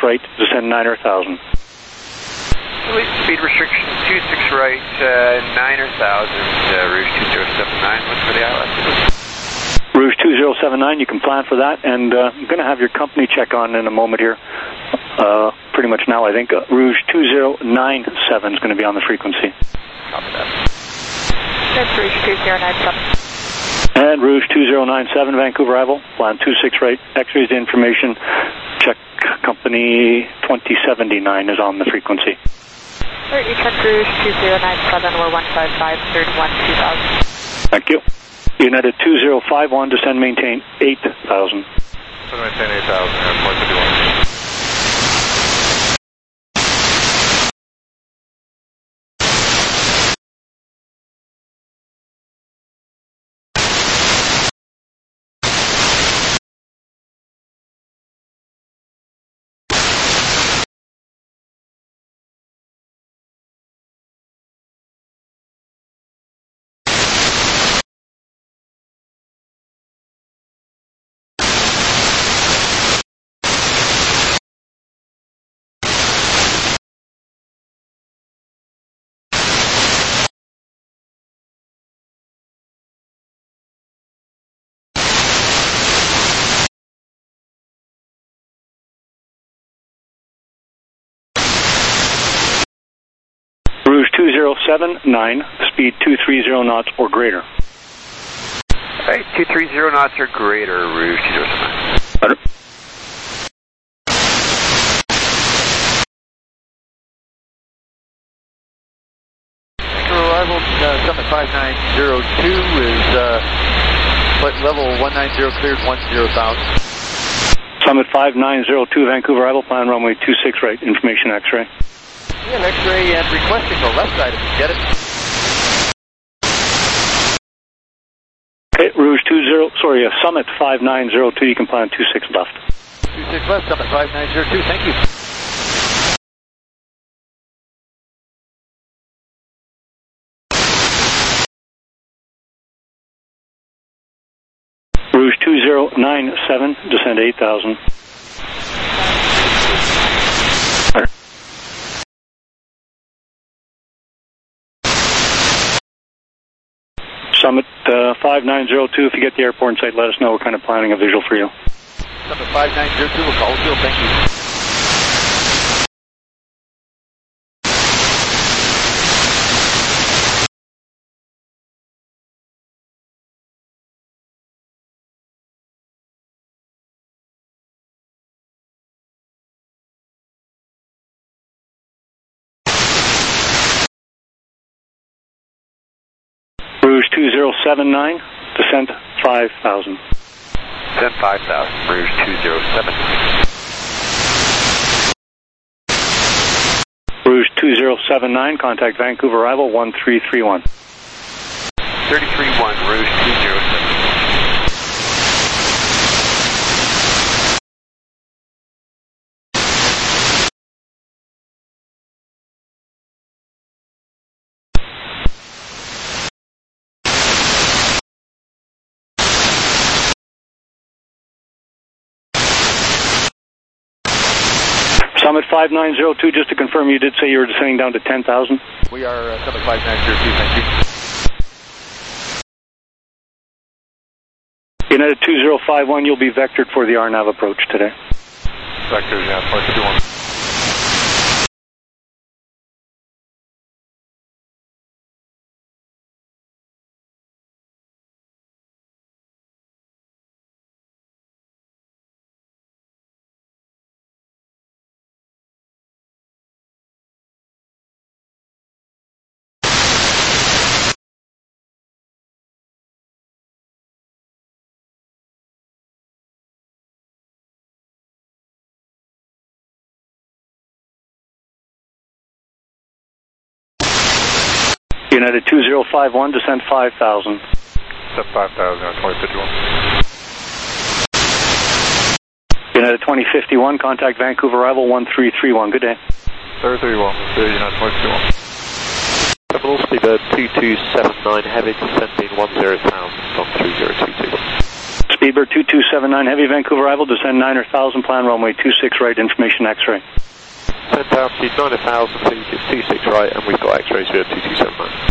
right, descend 9 or 1,000. Release speed restriction 26 right, 9 or 1,000, Rouge 2079, what's for the ILS? Rouge 2079, you can plan for that, and I'm going to have your company check on in a moment here. Pretty much now, I think. Rouge 2097 is going to be on the frequency. Copy that. That's Rouge 2097. And Rouge 2097, Vancouver arrival, plan 26 right, X-rays information, check company 2079 is on the frequency. Alright, you check Rouge 2097, we're 155, 31, 2000. Thank you. United 2051, descend maintain 8,000. So maintain 8,000, airport 51. Rouge 2079, speed 230 knots or greater. Alright, 230 knots or greater, Rouge 2079. Better. Arrival, Summit 5902 is flight level 190 cleared 10,000. Summit 5902, Vancouver arrival, plan runway 26 right, information X-ray. Yeah, X-ray and requesting the left side if you get it. Okay, Rouge Summit 5902, you can plan 26 left. 26 left, Summit 5902, thank you. Rouge 2097, descend 8,000. Summit 5902, if you get the airport in sight, let us know. We're kind of planning a visual for you. Summit 5902, we'll call field, thank you. Rouge 2079, descent 5,000. Descent 5,000, Rouge 2079. Rouge 2079, contact Vancouver arrival 1331. 331, Rouge 2079. Summit 5902, just to confirm, you did say you were descending down to 10,000? We are Summit 5902, thank you. United 2051, you'll be vectored for the RNAV approach today. Vector, yeah, point 51. United 2051, descent 5,000. Descent 5,000, 2051. United 2051, contact Vancouver arrival 1331. Good day. 331, United 2051. Terminal speed 2279, heavy descending 10,000 on 3022. Speedbird 2279 Heavy Vancouver arrival, descend 9,000, plan runway 26 right, information X-ray. Send altitude 9,000 feet, it's 26 right, and we've got X-rays via 2279.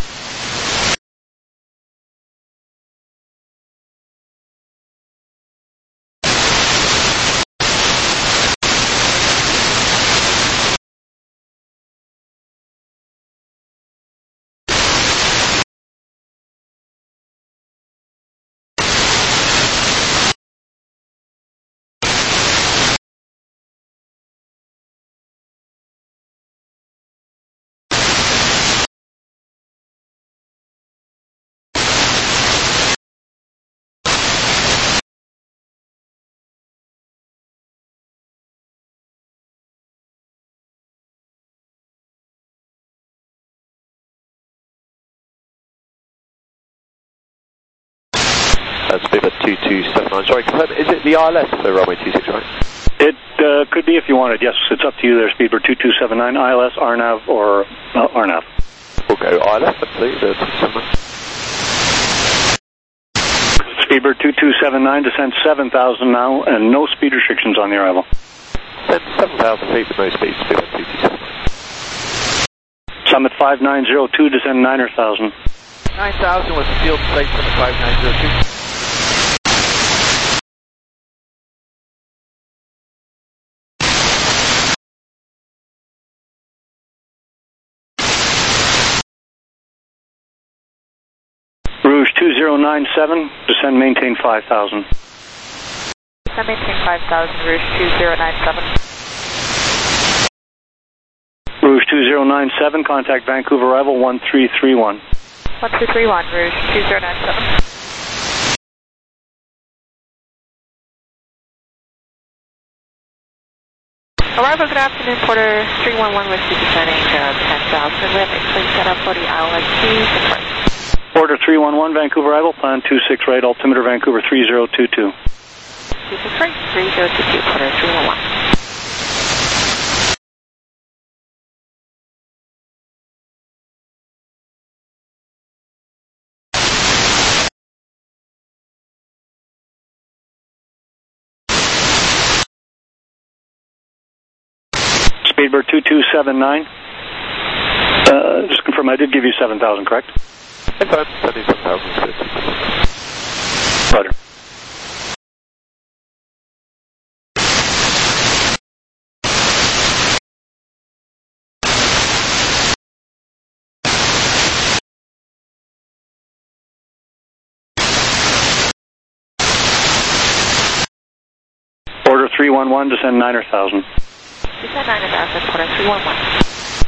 Speedbird 2279, sorry, confirm, is it the ILS for runway 26 right? It could be if you wanted, yes, it's up to you there, Speedbird 2279, ILS, RNAV, or RNAV. We'll go ILS, let's see, the 279. Speedbird 2279, descend 7,000 now, and no speed restrictions on the arrival. Send 7,000 feet with no speed, Speedbird 2279. Summit 5902, descend 9,000. 9,000 was the field plate for the 5902. Rouge 2097, descend maintain 5,000. Descend maintain 5,000, Rouge 2097. Rouge 2097, contact Vancouver arrival 1331. 1231, Rouge 2097. Arrival, good afternoon, Porter 311 Whiskey descending 10,000. We have X-ray set up for the ILS. Porter 311, Vancouver arrival, plan 26 right, altimeter Vancouver 3022. 26 right, 3022, Porter 311. Speedbird 2279. Just confirm, I did give you 7,000, correct? Confirm, 77,000 feet. Roger. Order 311, descend 9,000. Descend 9,000, Porter 311.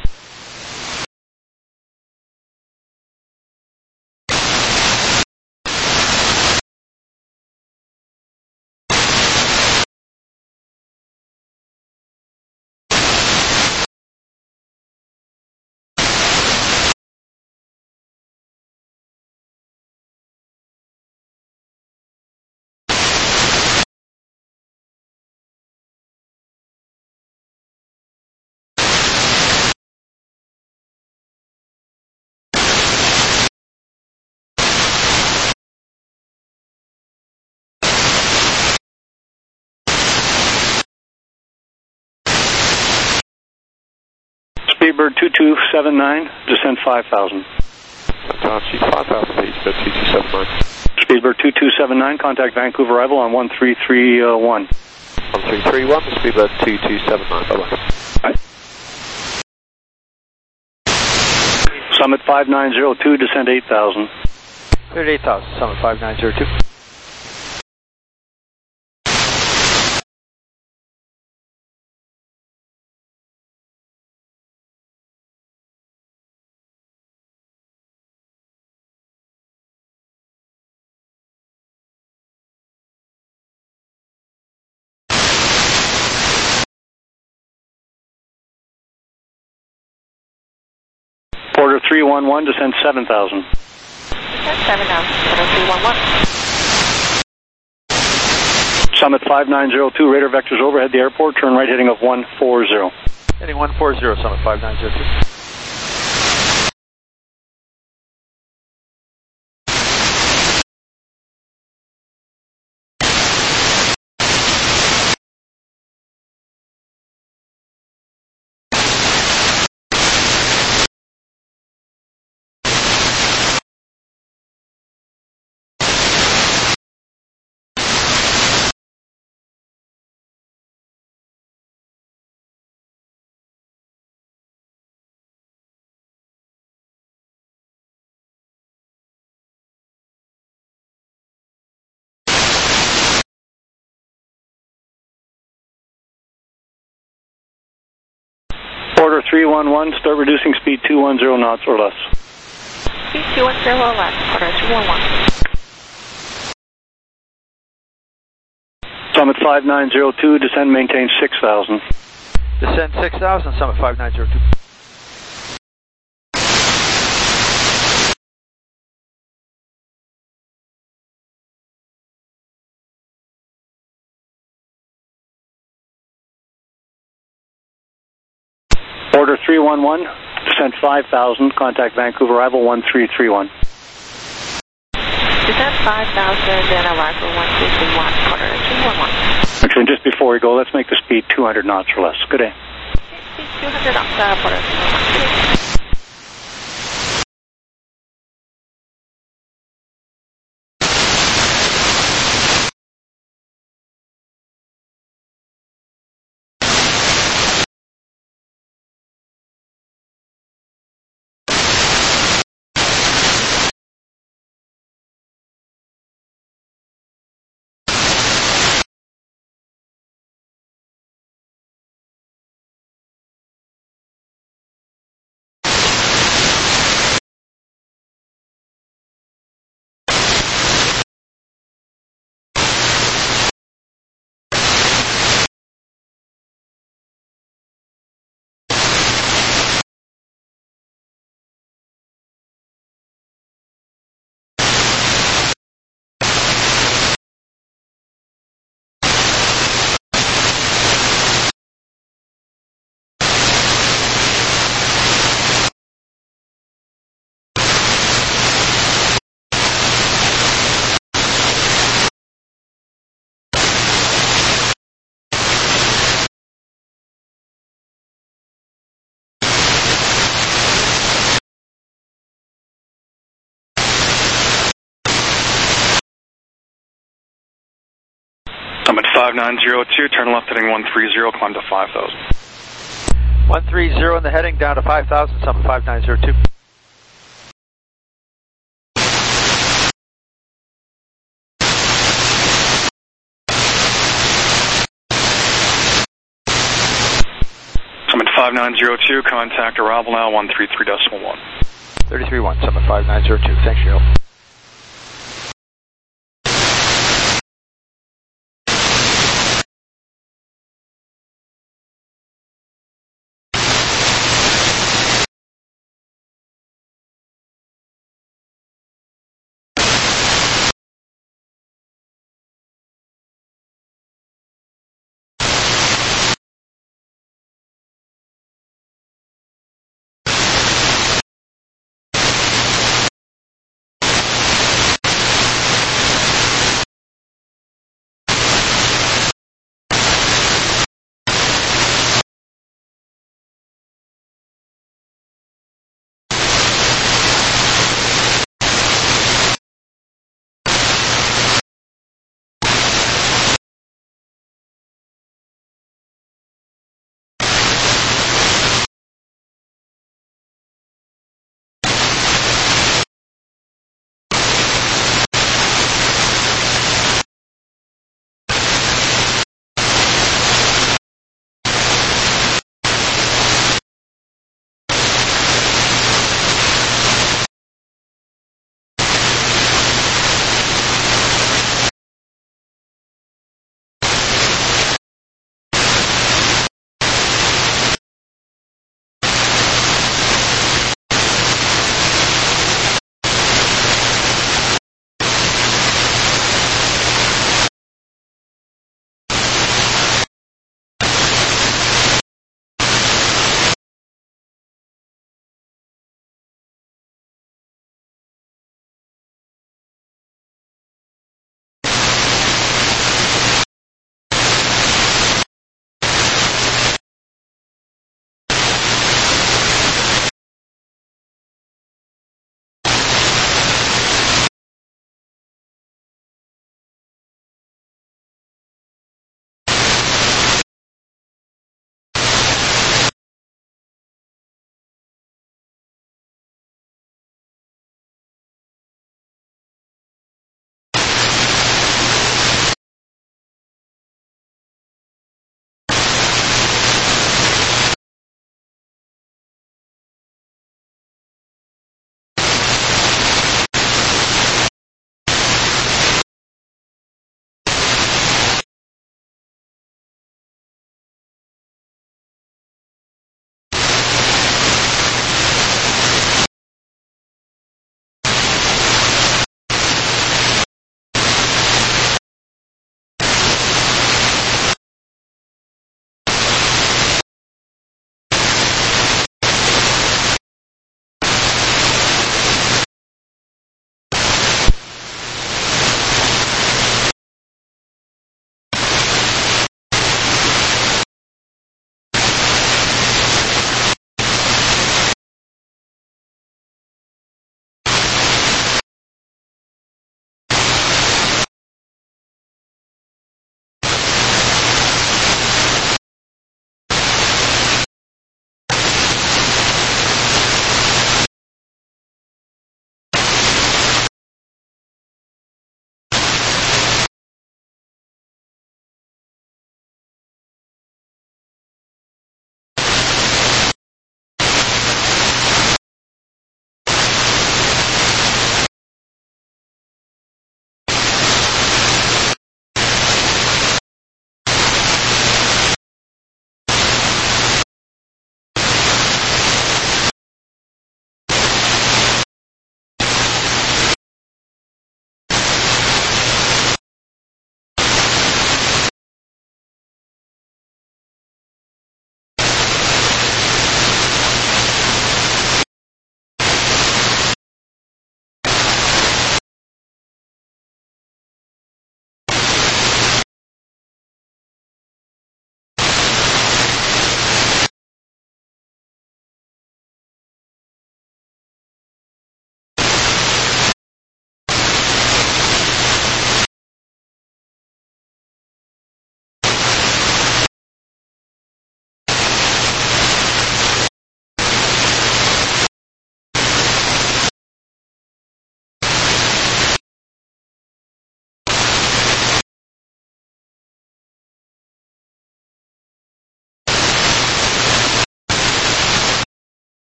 Speedbird 2279, descend 5,000. Altitude 5,000 feet, Speedbird 2279. Speedbird 2279, contact Vancouver arrival on 1331. 1331, Speedbird 2279, bye-bye. Right. Summit 5902, descend 8,000. 38,000, Summit 5902. Porter 311, descend 7,000. Descend 7,000, Porter 311. Summit 5902, radar vectors overhead the airport, turn right heading of 140. Heading 140, Summit 5902. Order 311, start reducing speed 210 knots or less. Speed 210 or less, order 311. Summit 5902, descend, maintain 6,000. Descend 6,000, Summit 5902. Order 311, descend 5,000, contact Vancouver, arrival 1331. Descend 5,000 and arrival 1331, order 311. Actually, just before we go, let's make the speed 200 knots or less. Good day. Speed 200 knots, order 311. Summit 5902, turn left heading 130, climb to 5,000. 130 in the heading, down to 5,000, Summit 5902. Summit 5902, contact arrival now 133.1. 33.1, Summit 5902, thanks for your help.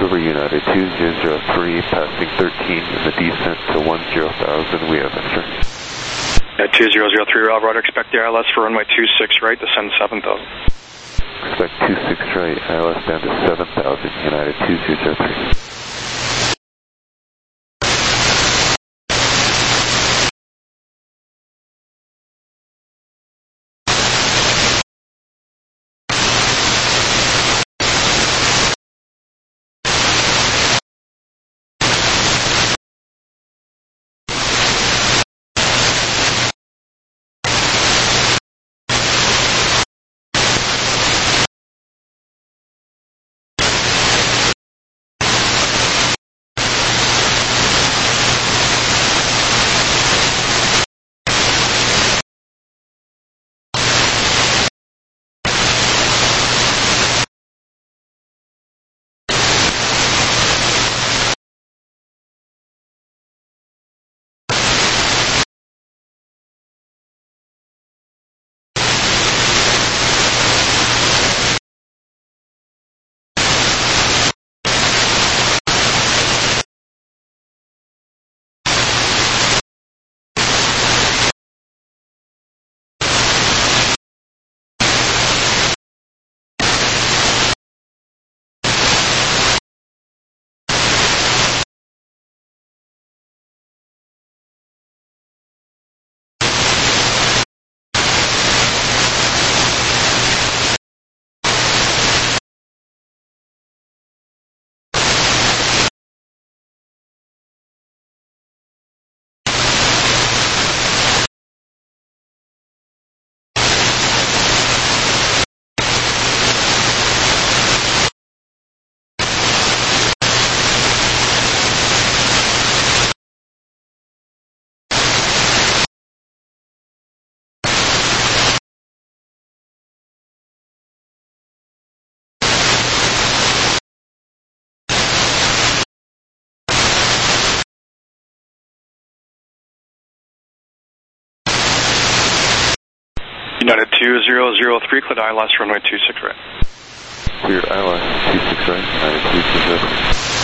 Vancouver, United 2003, passing 13 in the descent to 10,000. We have enter. 2003, Rob Rudder, expect the ILS for runway 26 right, descend 7,000. Expect 26 right, ILS down to 7,000, United 2003. United 2003, cleared ILS runway 26 right. Cleared ILS 26 right, United 2003.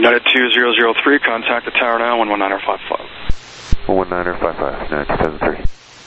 United 2003, contact the tower now, 119.55. 119.55, United 2003.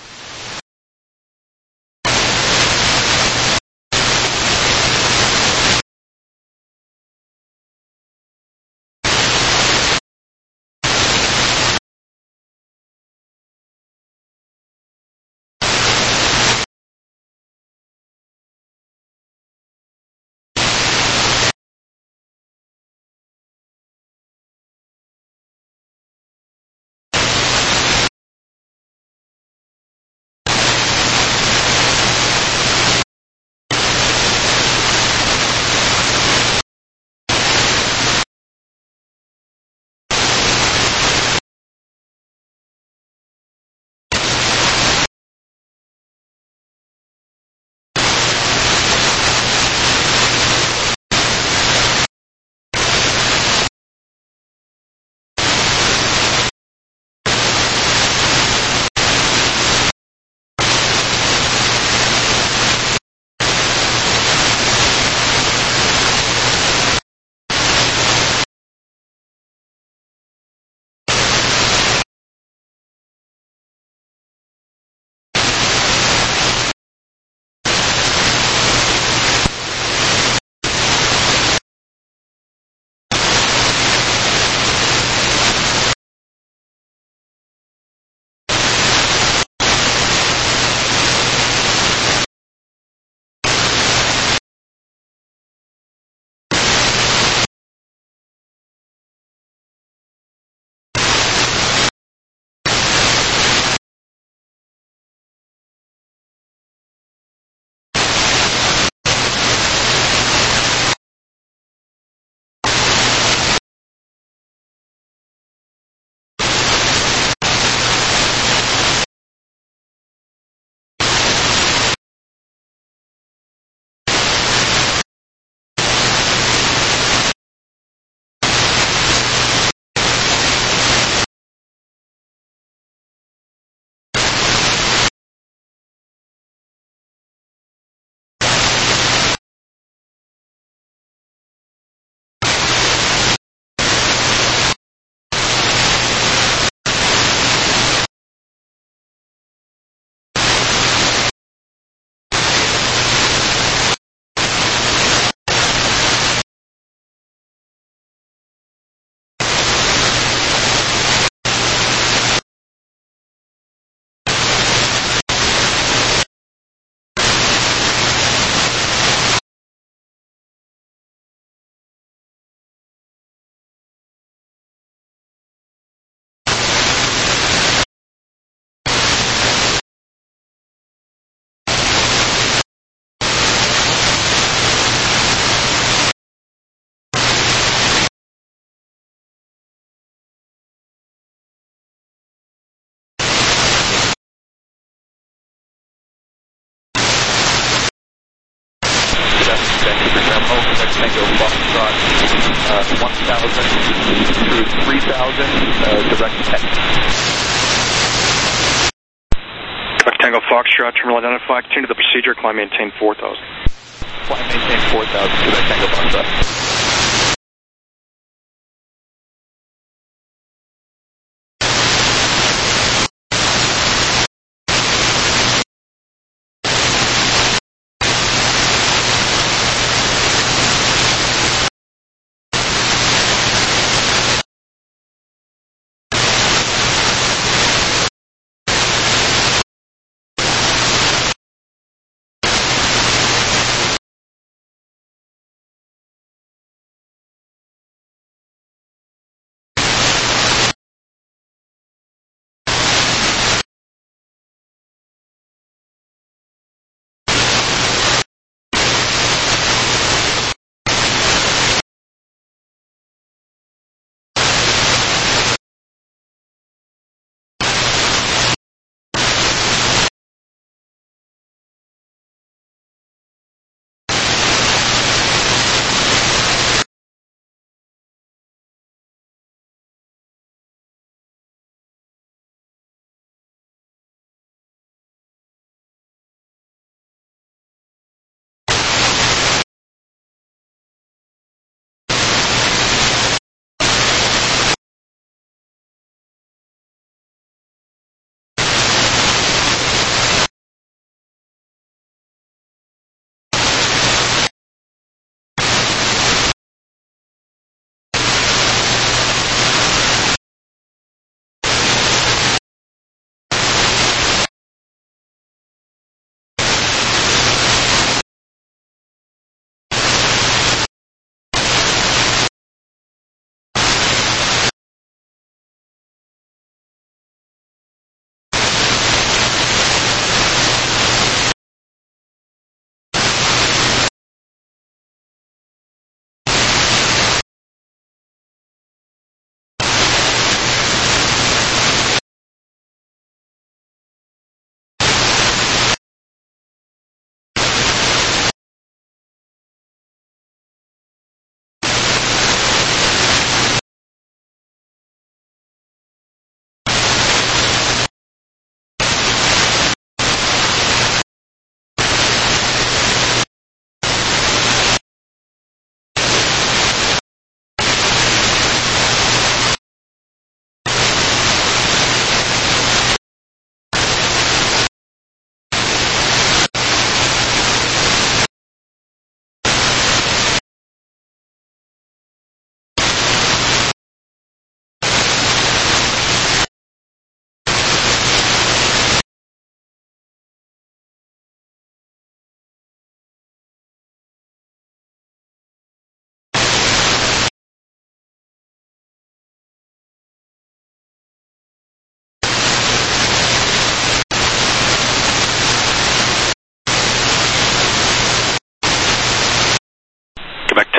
Tango Foxtrot, 1,000 through 3,000, direct text. Quebec Tango Foxtrot, terminal identified, continue the procedure, climb maintain 4,000. Climb maintain 4,000, Quebec Tango Foxtrot.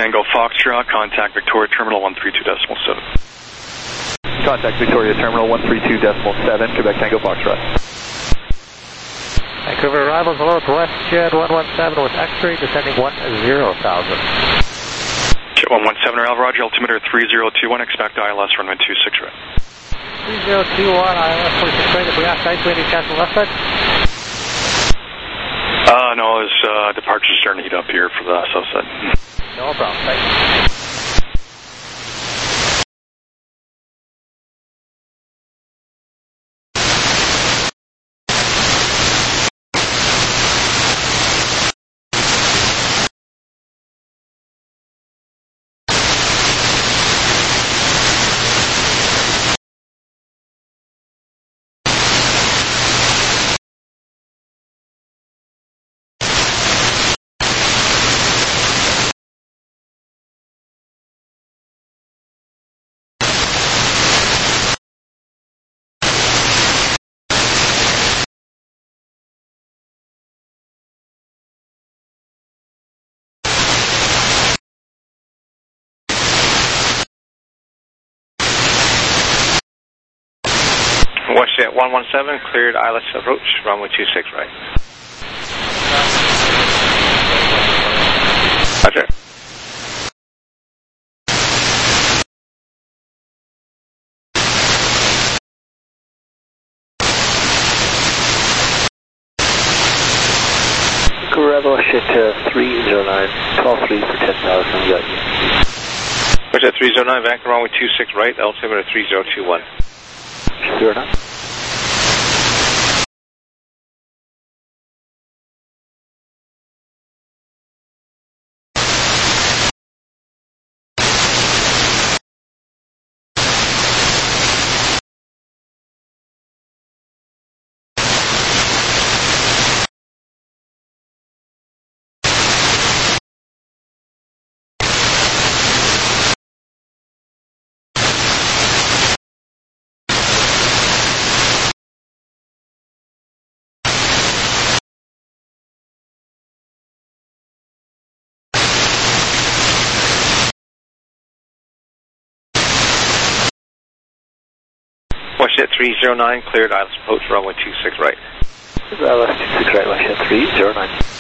Tango Foxtrot, contact Victoria Terminal 132.7. Contact Victoria Terminal 132.7, Quebec Tango Foxtrot. Vancouver arrivals below to WestJet 117 with X-ray descending 10,000. Jet 117 Roger, altimeter 3021, expect ILS runway 26 right. 3021, ILS 26 right, if we ask ice, we need cancel left side? No, his departure's starting to heat up here for the south side. No problem, thanks. WestJet 117, cleared ILS approach, runway 26 right. Roger. Rebel shit 309, 12-3 for 10,000, we got you. WestJet 309, Vancouver runway 26 right, altimeter 3021. Sure enough. WestJet 309, cleared ILS approach, runway 26 right. ILS 26 right, WestJet 309.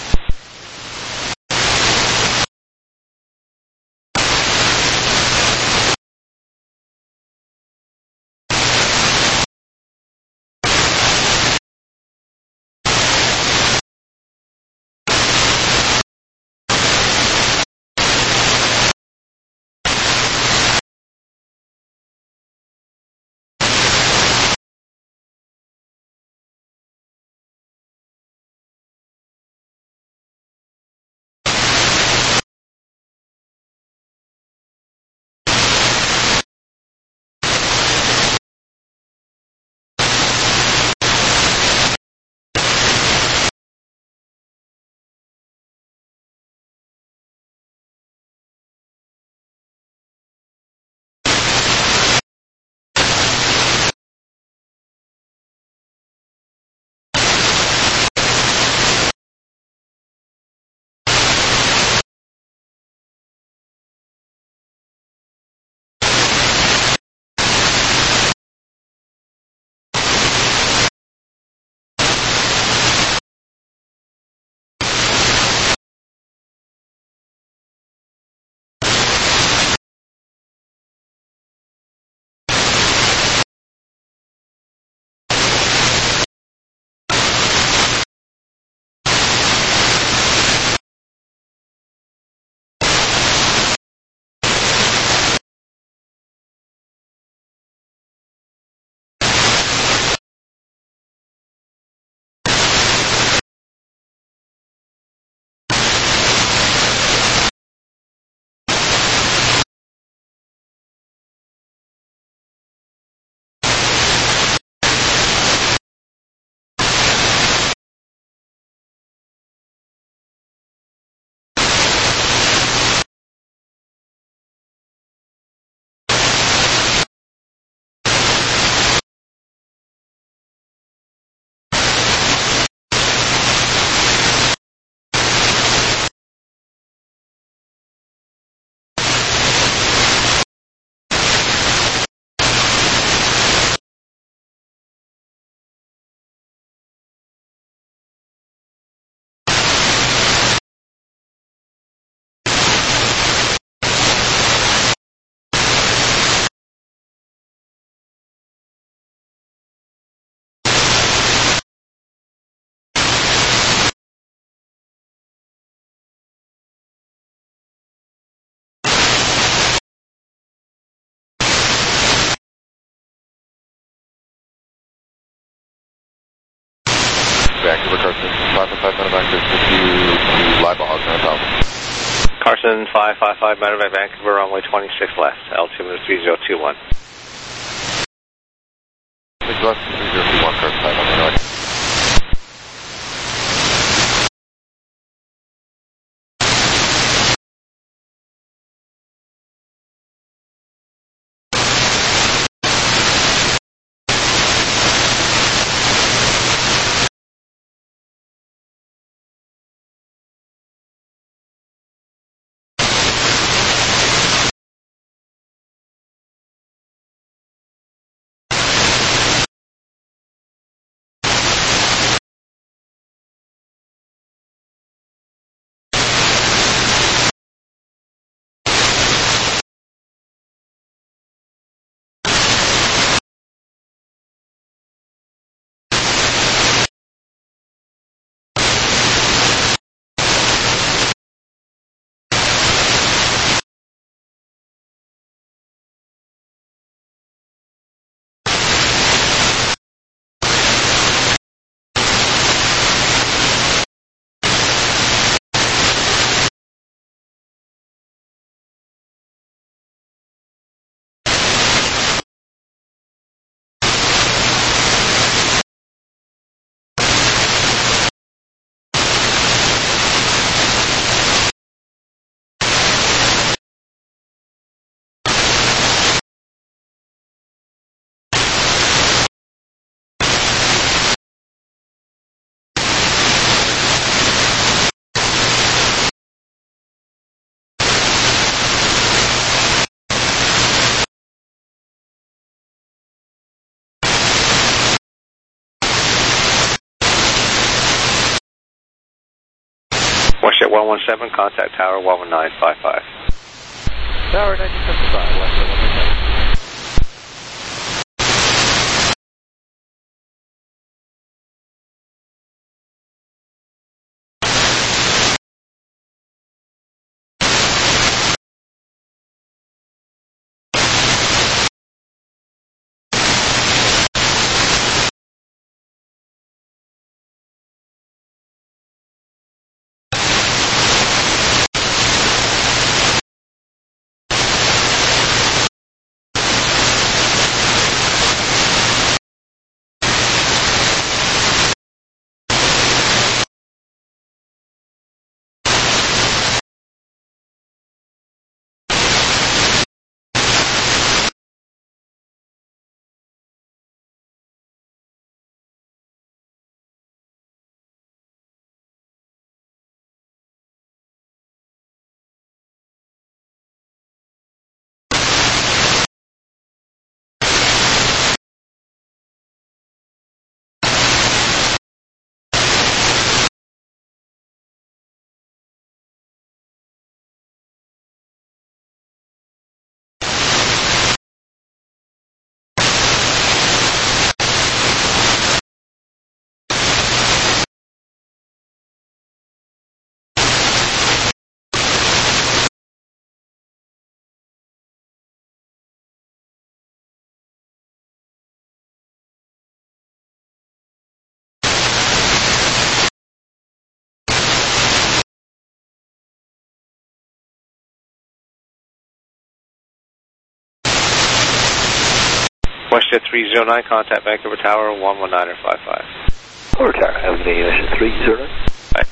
Carson 5 medevac, there's just you to Lima Hog 9000. Carson 555 medevac Vancouver, runway 26 left, altimeter 3021. 6 left, 3021, Carson 5 medevac. WestJet 117, contact tower 11955. Tower 1975, WestJet 117. WestJet 309, contact Vancouver Tower 11955. Over tower, have a mission 309. Bye.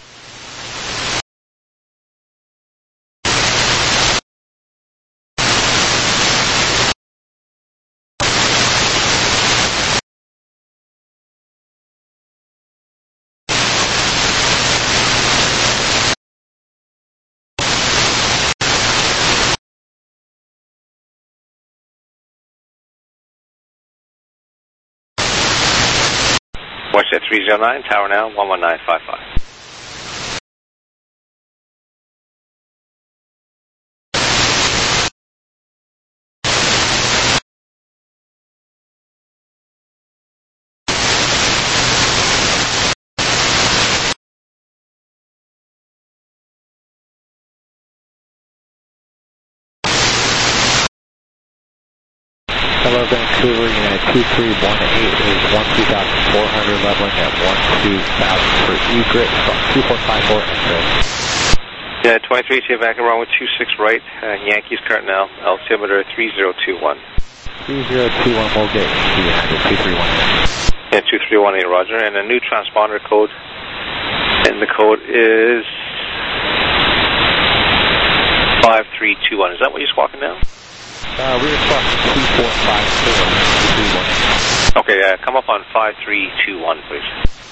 WestJet 309, tower now 11955. Hello, Vancouver, United 2318 is 13,400, leveling at 12,000 for egret from 2454 X-ray. Yeah, 23 to back and wrong with 26 right, Yankees Cardinal, altimeter 3021. 3021 will get United 2318. Yeah, 2318, roger, and a new transponder code, and the code is 5321. Is that what you're squawking now? We're squawking 2454. Okay, come up on 5321, please.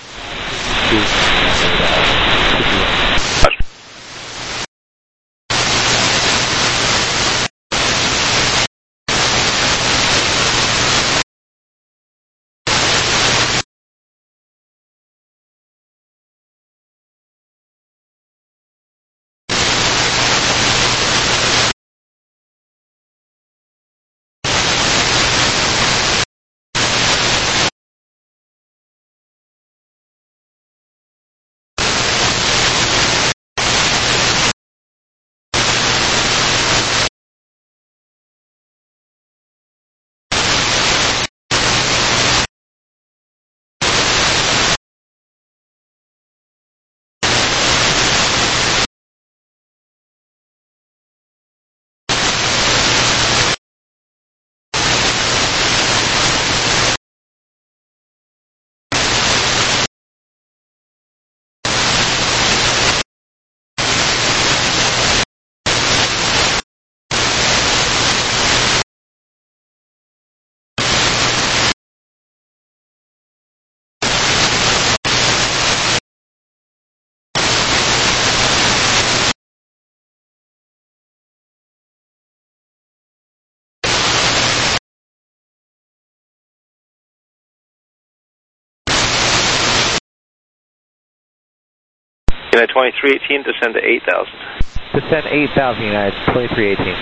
United 2318, descend to 8,000. Descend 8,000, United 2318.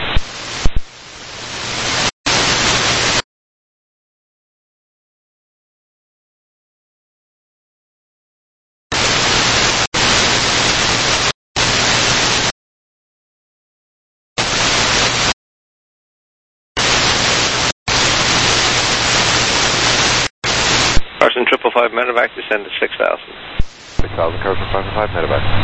Carson 555 medevac, descend to 6,000. 6,000, Carson 555 medevac.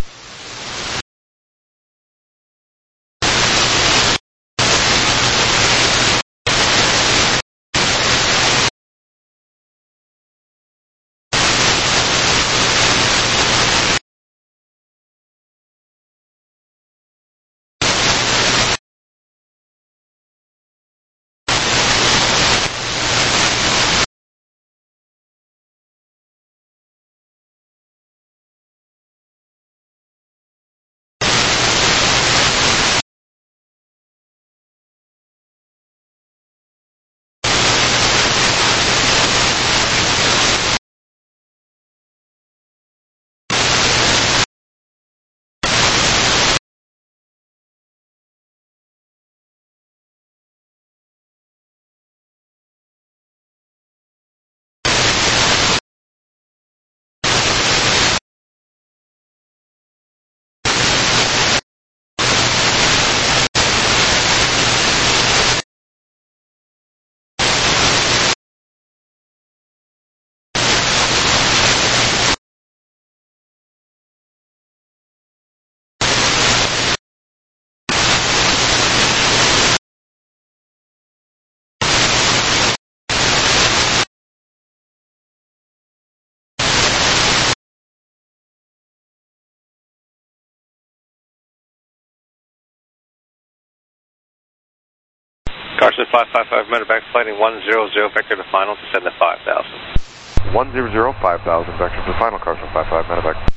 Carson 555 medevac, flighting 100, vector to final, descend to 5,000. 100, 5,000, vector to final, Carson 55 medevac.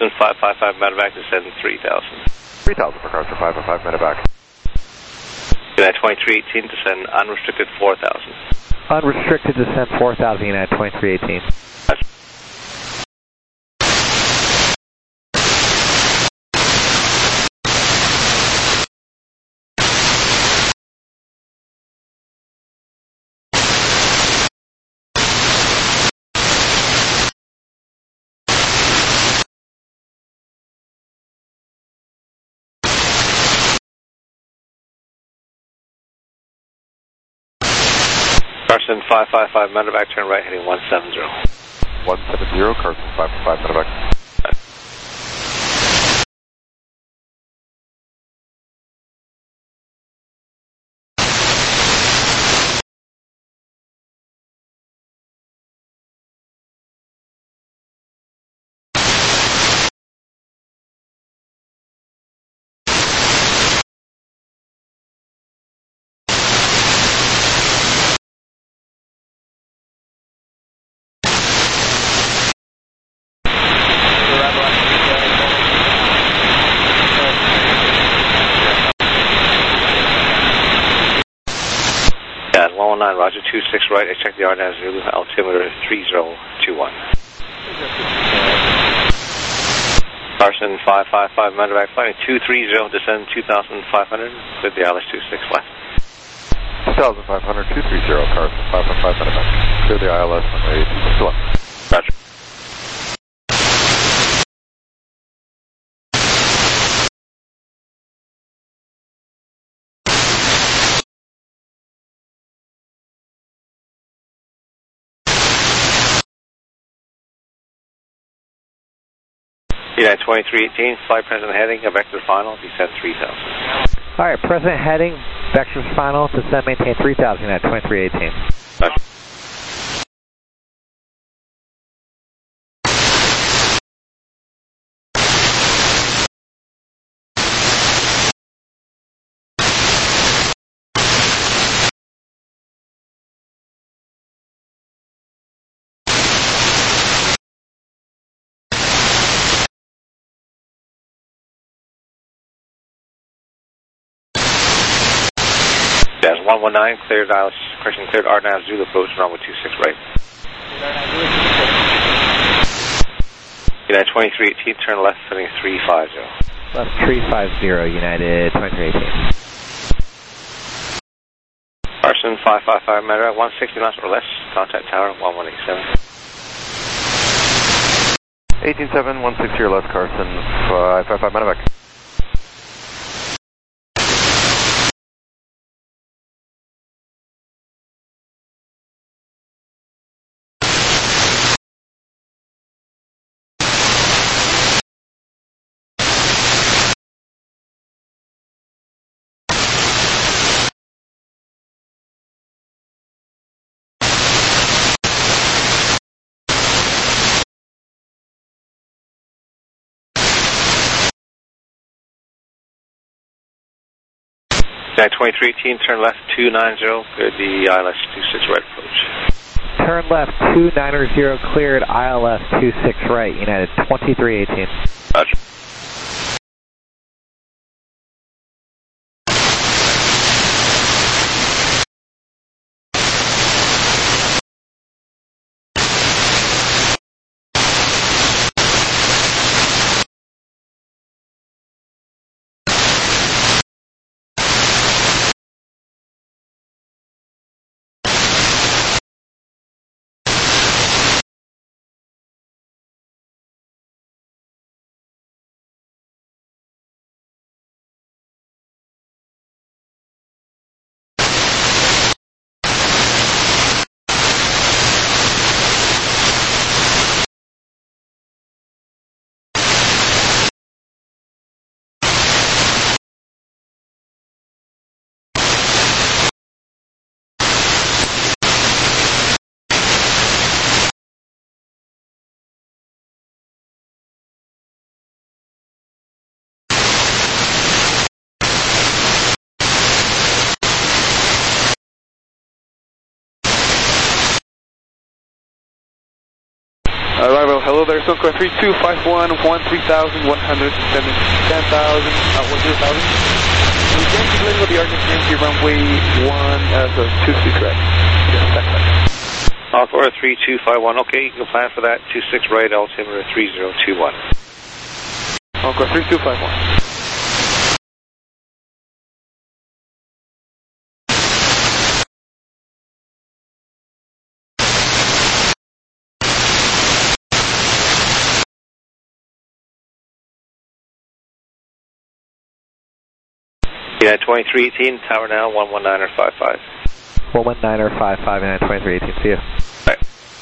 Carson 555 medevac descend 3,000. 3,000 for Carson 555 medevac. United 2318 descend unrestricted 4,000. Unrestricted descent 4,000, United 2318. Carson 555 medevac, turn right heading 170. 170, Carson 555 medevac. Yeah, 119, Roger, 26 right, I checked the RNAV Zulu, altimeter 3021. Carson 555 medevac, flight 230, descend 2,500, cleared the ILS 26 left. 2,500, 230, Carson 555 medevac. Clear the ILS runway 26 left. Roger. United 2318, flight present heading, vector final, descend 3,000. Alright, present heading, vectors final, descend maintain 3,000, United 2318. Roger. Jazz 119, cleared ILS, correction, cleared RNAV Zulu approach, runway 26 right. United 2318, turn left, heading 350. Left 350, United 2318. Carson 555 medevac, 160 knots or less, contact tower 1187. 187, 160 or less, Carson 555 medevac. United 2318, turn left 290, cleared the ILS 26 right approach. Turn left 290, cleared ILS 26 right, United 2318. Roger. Yes, Encore 3251, 13,000, 10,000, 10,000. We can be leaving the RNAV Yankee runway 26 right. Yes, that's right. Encore 3251, okay, you can plan for that, 26 right, altimeter 3021. Encore 3251. Yeah, 2318, tower now, 119er55. 119er55 and 2318, see you. Right.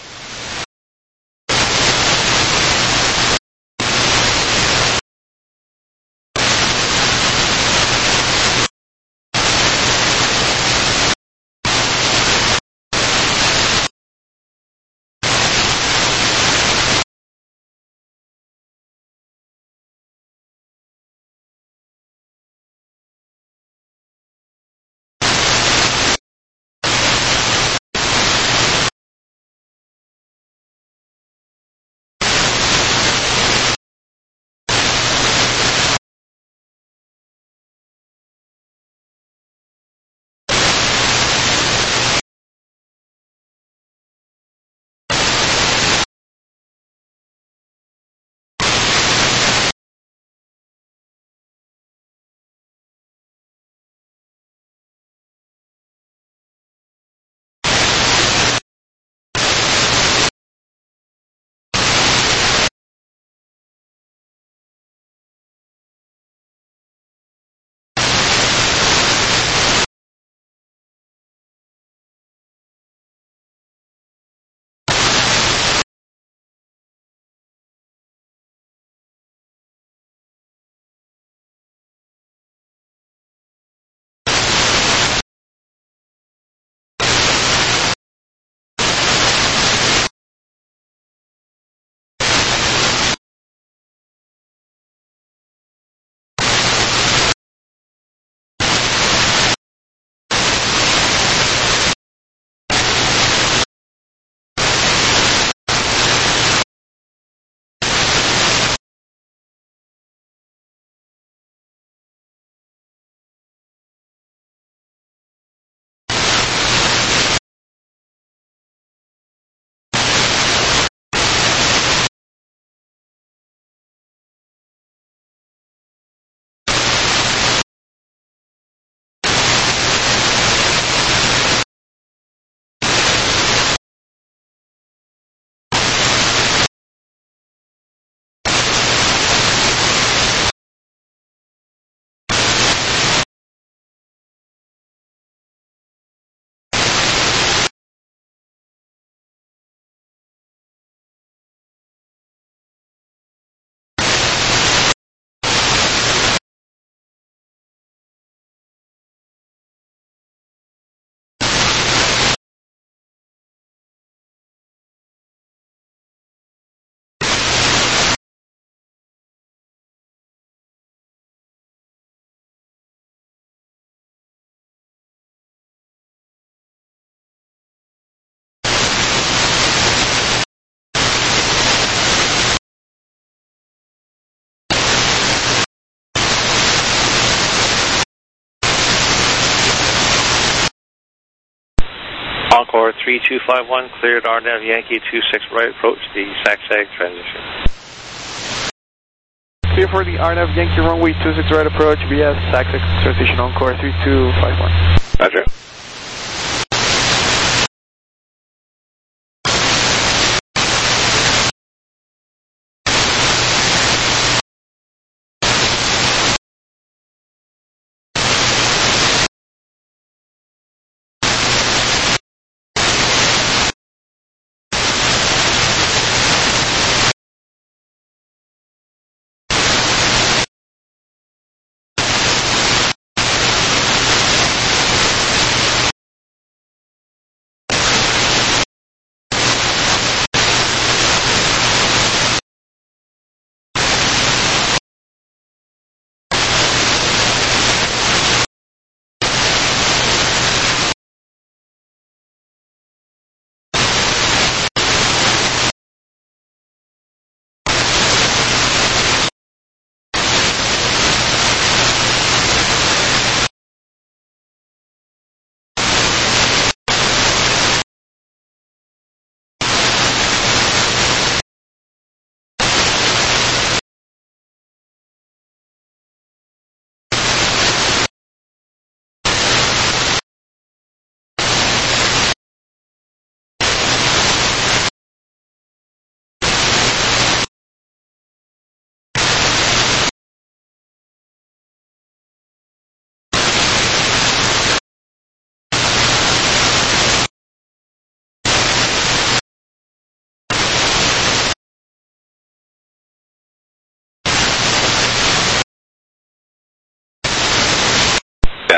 Encore 3251, cleared RNAV Yankee 26 right, approach the SAC-SAG transition. Clear for the RNAV Yankee runway 26 right approach via SAC-SAG transition, Encore 3251. Roger.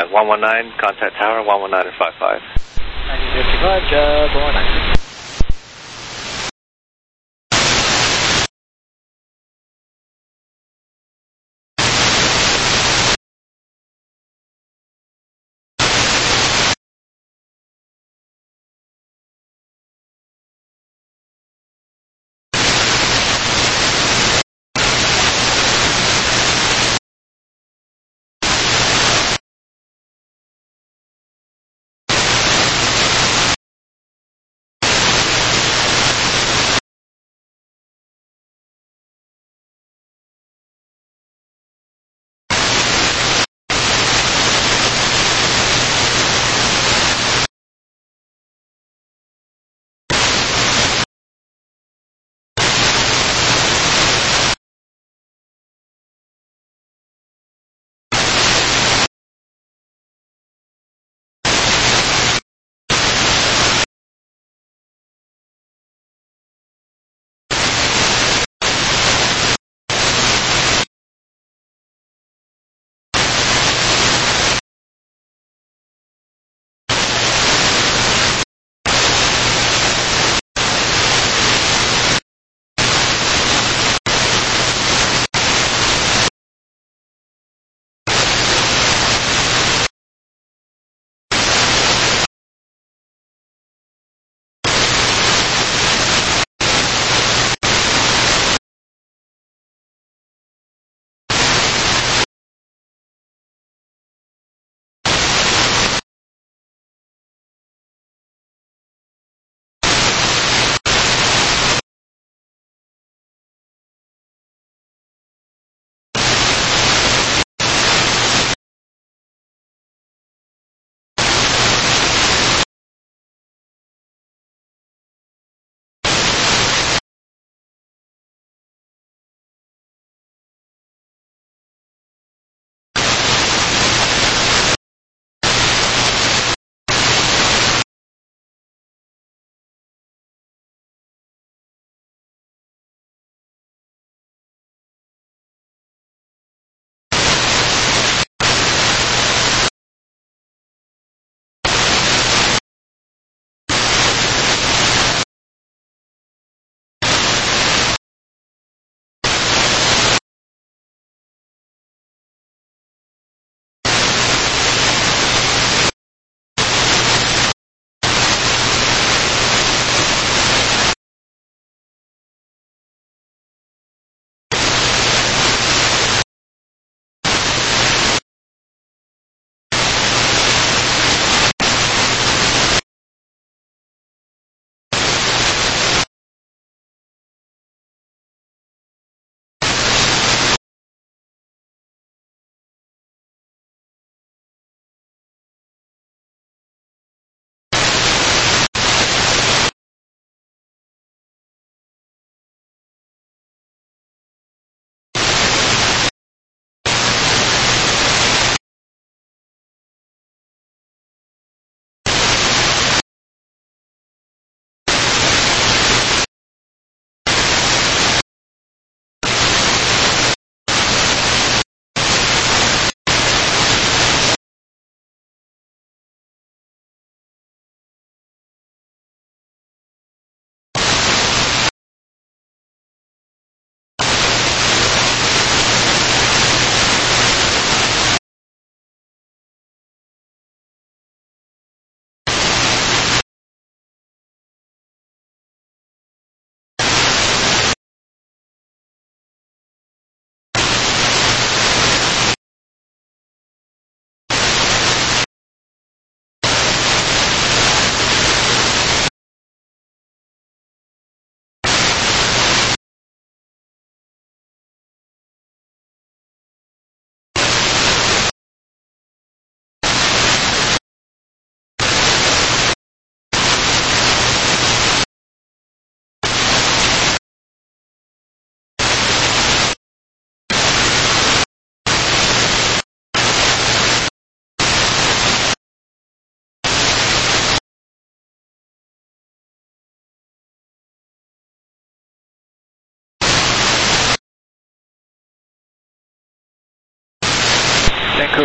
119, contact tower, 119 and 55. 9055, 119.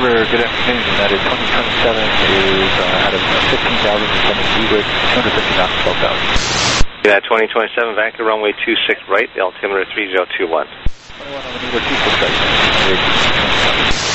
Porter, good afternoon. United 2027 is out of 15,000, descending Egret, 250 knots, 12,000. United 2027, Vancouver runway 26 right, the altimeter 3021. 21 on the meter, 26 right, United 2027.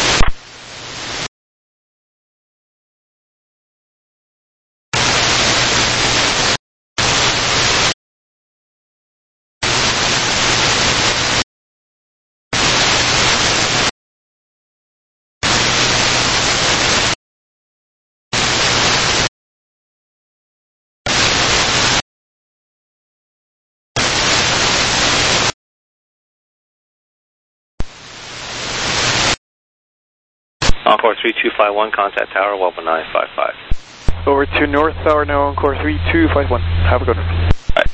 Encore 3251, contact tower, 11955. Over to North Tower now, Encore 3251. Have a good one. Bye.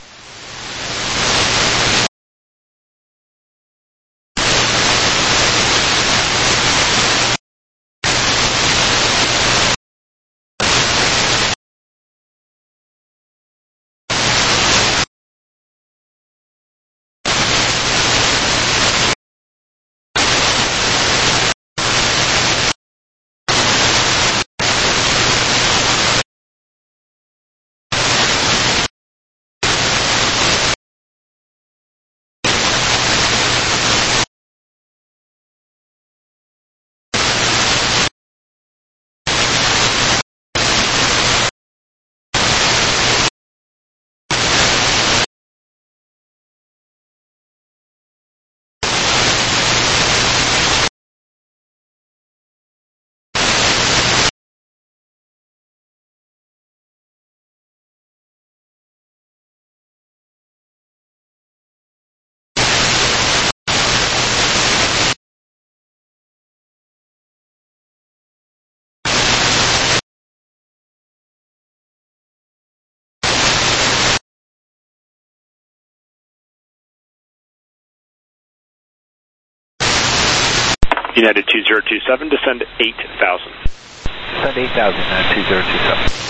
United 2027, descend 8,000. Descend 8,000, United 2027.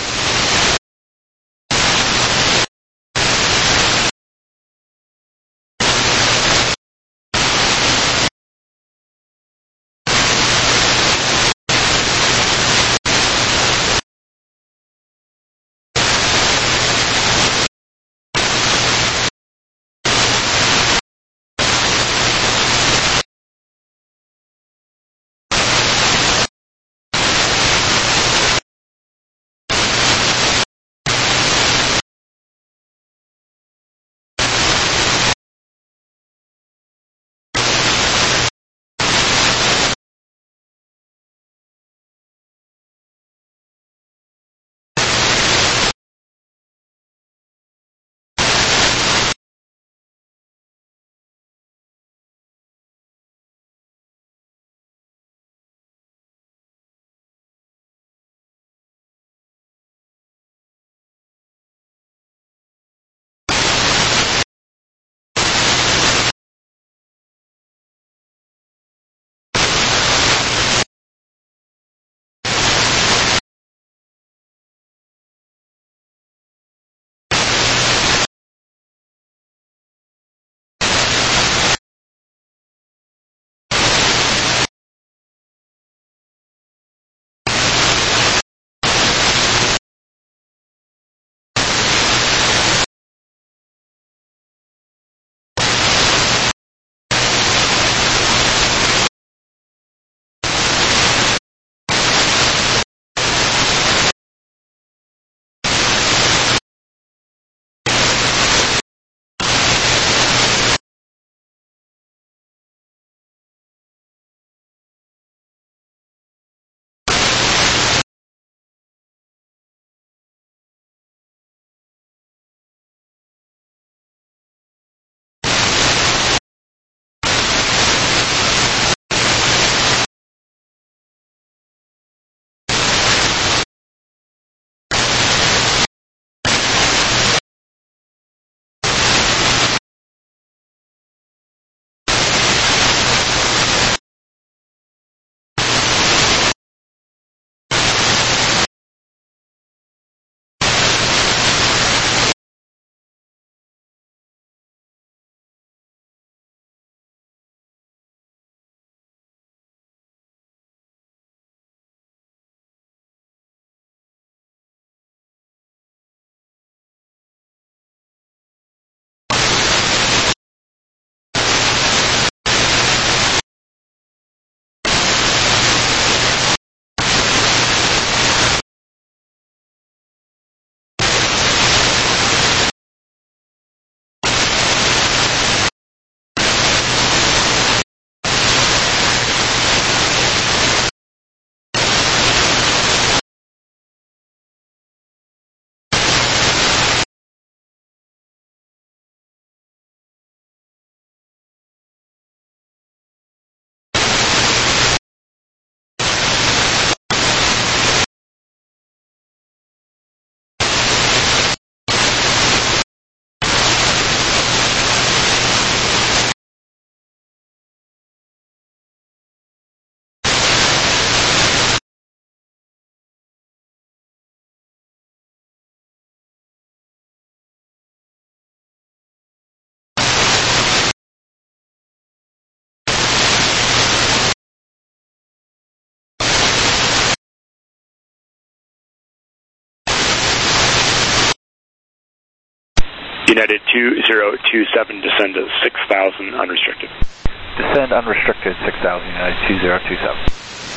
United 2027, descend to 6,000 unrestricted. Descend unrestricted 6,000, United 2027.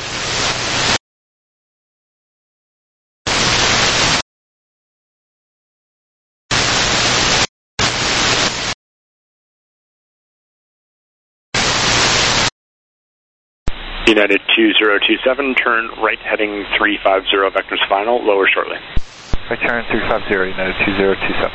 United 2027, turn right heading 350, vectors final, lower shortly. Right turn 350, United 2027.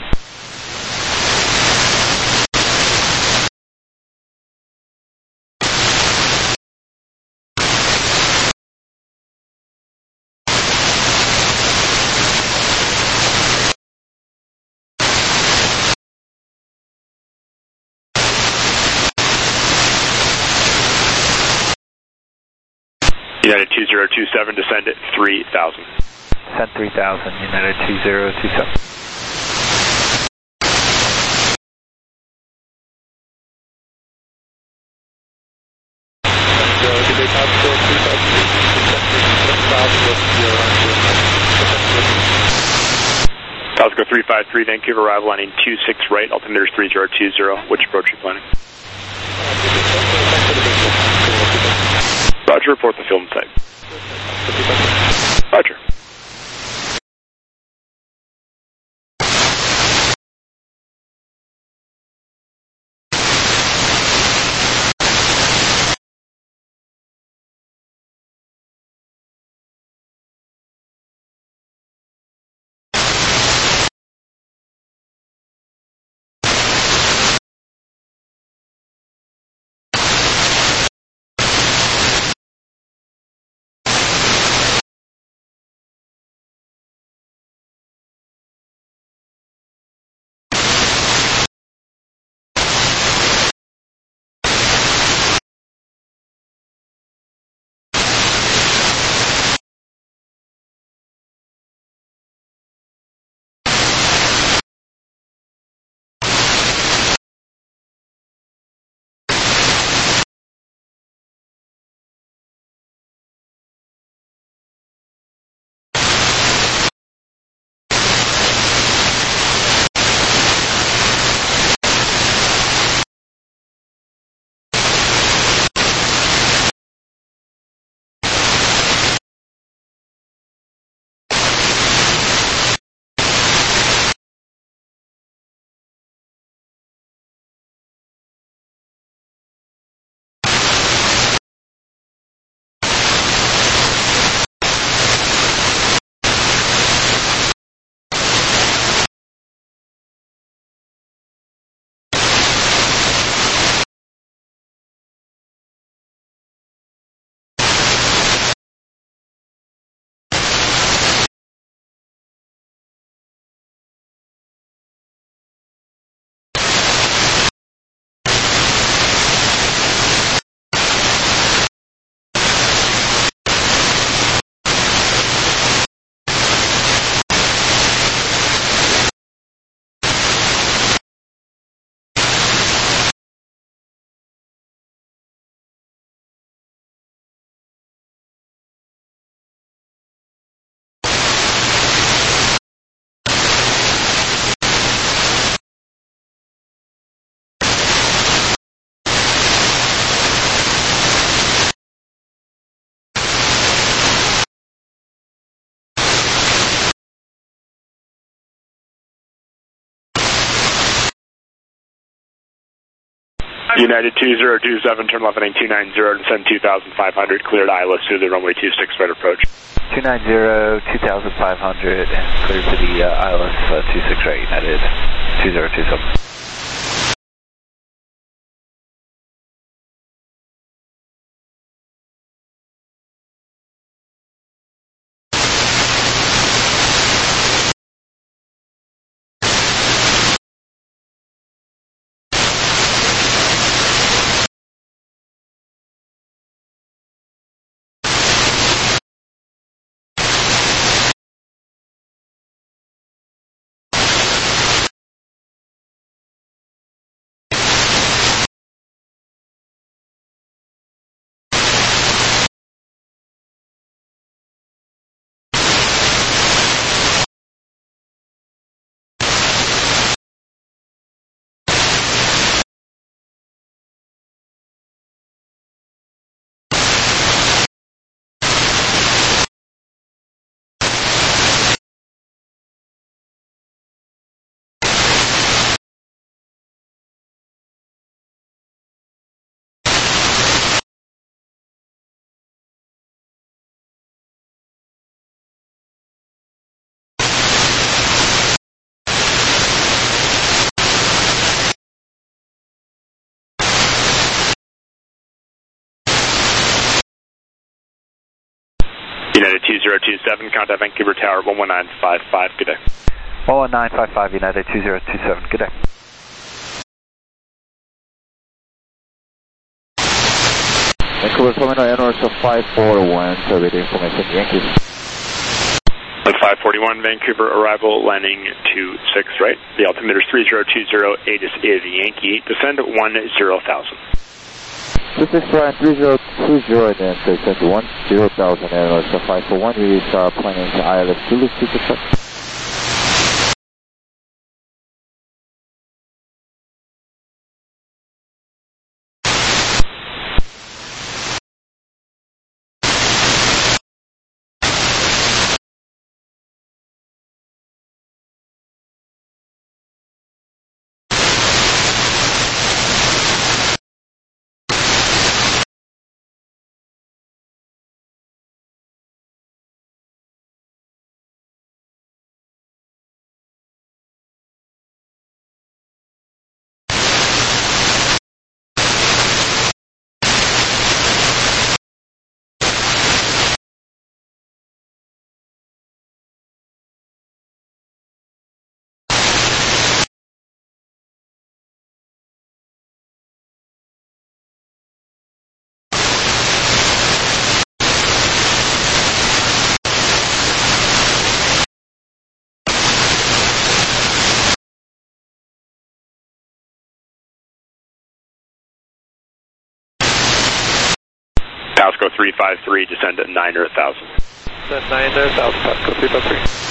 United 2027, descend at 3,000. Descend 3,000, United 2027. Cosco 353, Vancouver, arrival landing 26 right, altimeter 3020. Which approach are you planning? Roger, report the field and site. Roger. United 2027, turn left heading 290, descend 2,500, cleared ILS through the runway 26 right approach. 290, 2,500, and clear to the ILS 26 right, United 2027. United 2027, contact Vancouver Tower 11955, good day. 11955, United 2027, good day. Vancouver Terminal NOS 541, survey information, Yankees. 541, Vancouver arrival, landing 26 right. The altimeter is 3020, ATIS is Yankee, descend 10,000. 26 right, 3020, then descend 10,000, NOS 541, release planning to ILS 2, 26. Pasco 353, descend at 9,000. Descend 9,000, Pasco 353.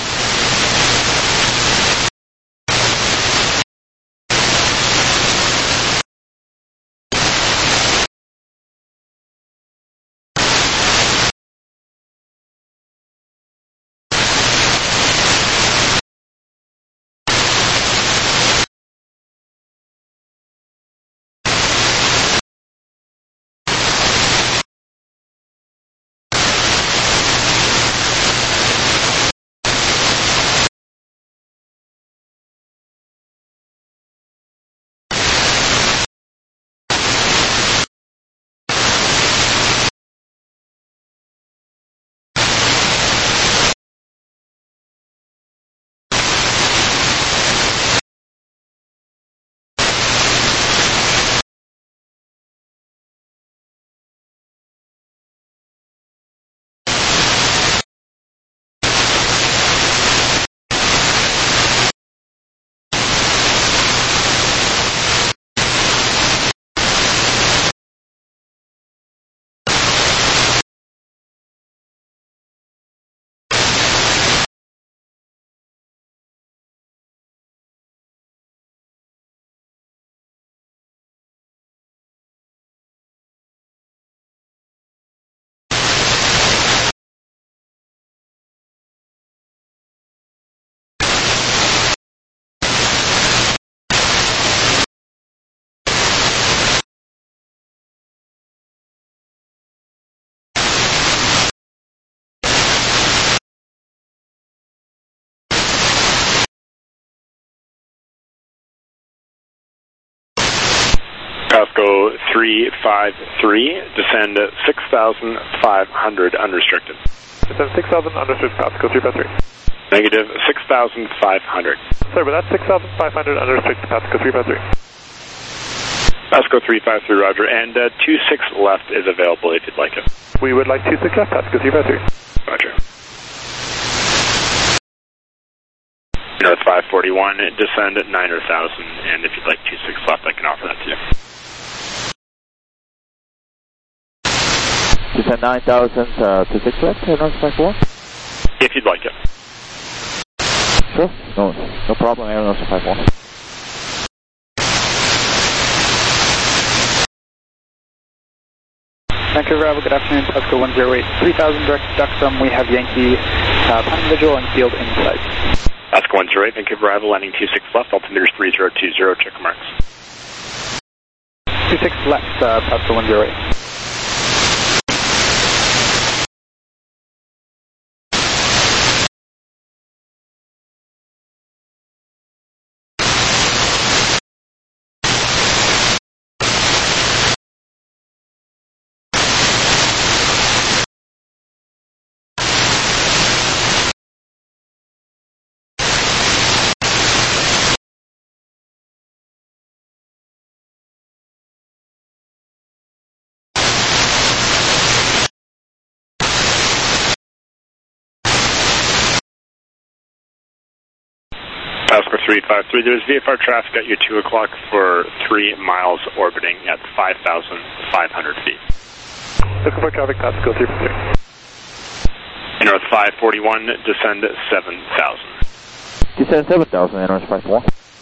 Pasco 353, descend 6,500 unrestricted. Descend 6,000 unrestricted, Pasco 353. Negative 6,500. Sorry, but that's 6,500 unrestricted, Pasco 353. Pasco 353, roger, and 26 left is available if you'd like it. We would like 26 left, Pasco 353. Roger. North 541, descend at 9,000, and if you'd like 26 left, I can offer that to you. Descend 9,000, 26 left, North 541? If you'd like it. Sure, no problem, North 541. Vancouver Bravo, good afternoon, Pasco 108, 3,000 direct to Duxham, we have Yankee, planning visual and field in sight. Pasco 108, Vancouver arrival, landing 26 left, altimeter 3020, check marks. 26 left, Pasco 108. Pasco 353, there's VFR traffic at your 2 o'clock for 3 miles orbiting at 5,500 feet. Looking for traffic, Pasco 353. North 541, descend 7,000. Descend 7,000, North 541.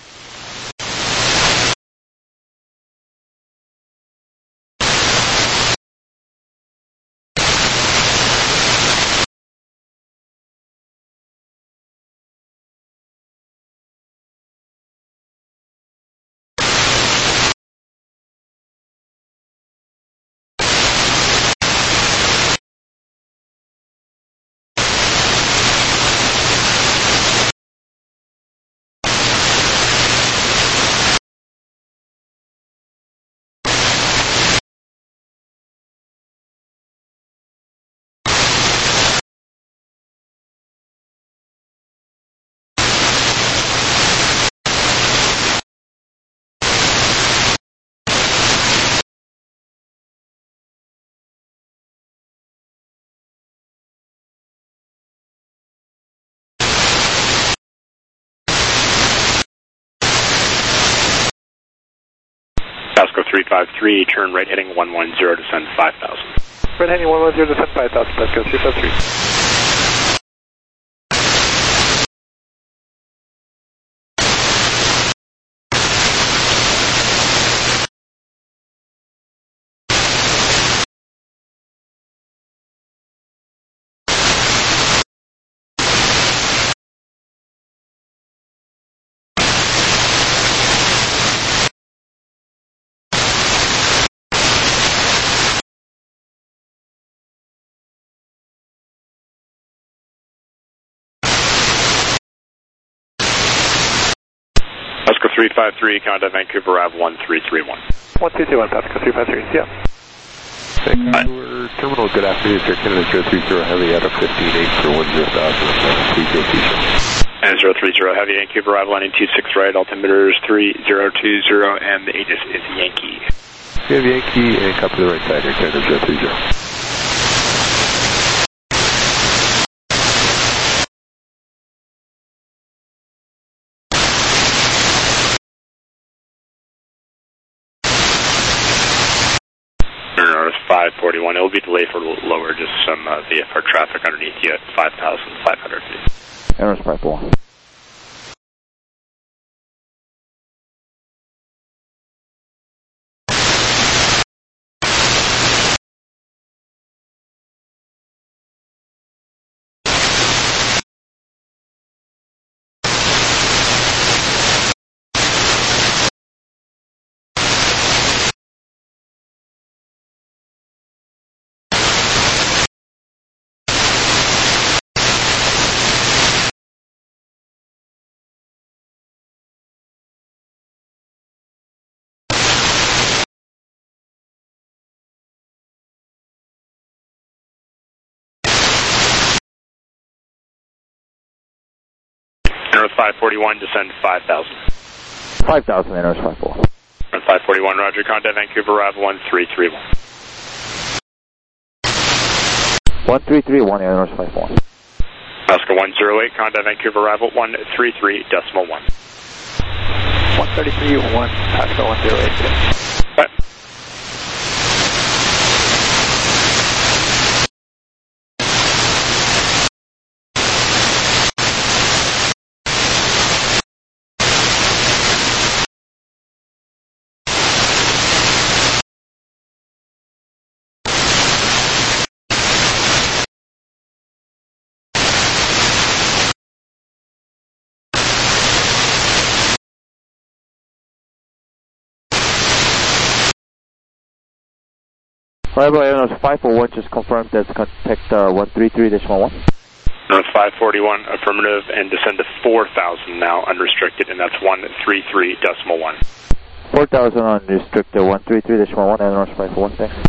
Pasco 353, turn right heading 110, descend 5,000. Right heading 110, descend 5,000, Pasco 353. Pasco 353, contact Vancouver Ave 1331. 1331, Pasco 353, yeah. Vancouver Terminal, good afternoon, sir. Canada 030 Heavy out of 15.8 for 10,000, 3027. And 030 Heavy, Vancouver Ave landing 26 right, altimeter is 3020, and the Aegis is Yankee. We have Yankee, and copy the right side here, Canada 030. North 541, it will be delayed for a little lower, just some VFR traffic underneath you at 5,500 feet. North 541. North 541, descend 5,000. 5,000, North 541. North 541, roger, contact Vancouver Ave 1331. 1331, North 541. Pasco 108, contact Vancouver Ave 133.1. 133.1, Pasco 108. Right. Arrival North 541, just confirmed that's contact 133.1. North 541, affirmative, and descend to 4,000 now, unrestricted, and that's 133.1. 4,000 unrestricted, 133.1, and North 541, thanks.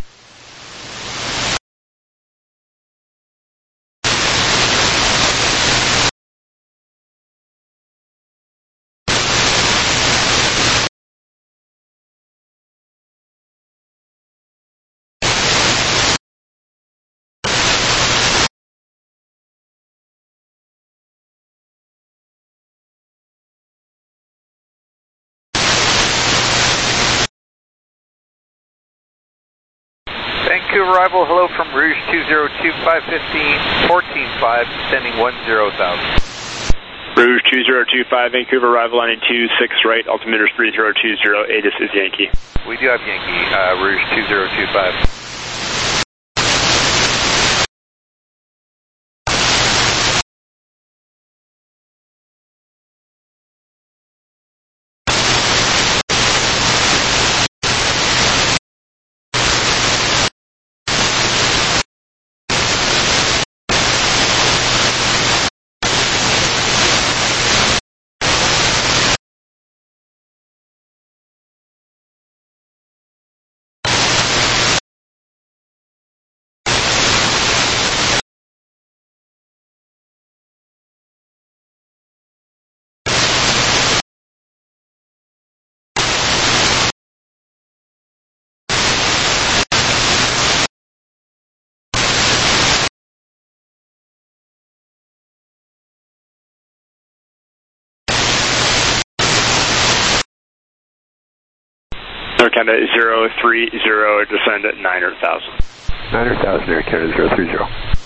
Vancouver arrival, hello from Rouge 202-515, 14-5, descending 10,000. Rouge 2025, Vancouver arrival landing 26 right, altimeter is 3020, ATIS is Yankee. We do have Yankee, Rouge 2025. Air Canada 030, descend at 900,000. 900,000, Air Canada 030.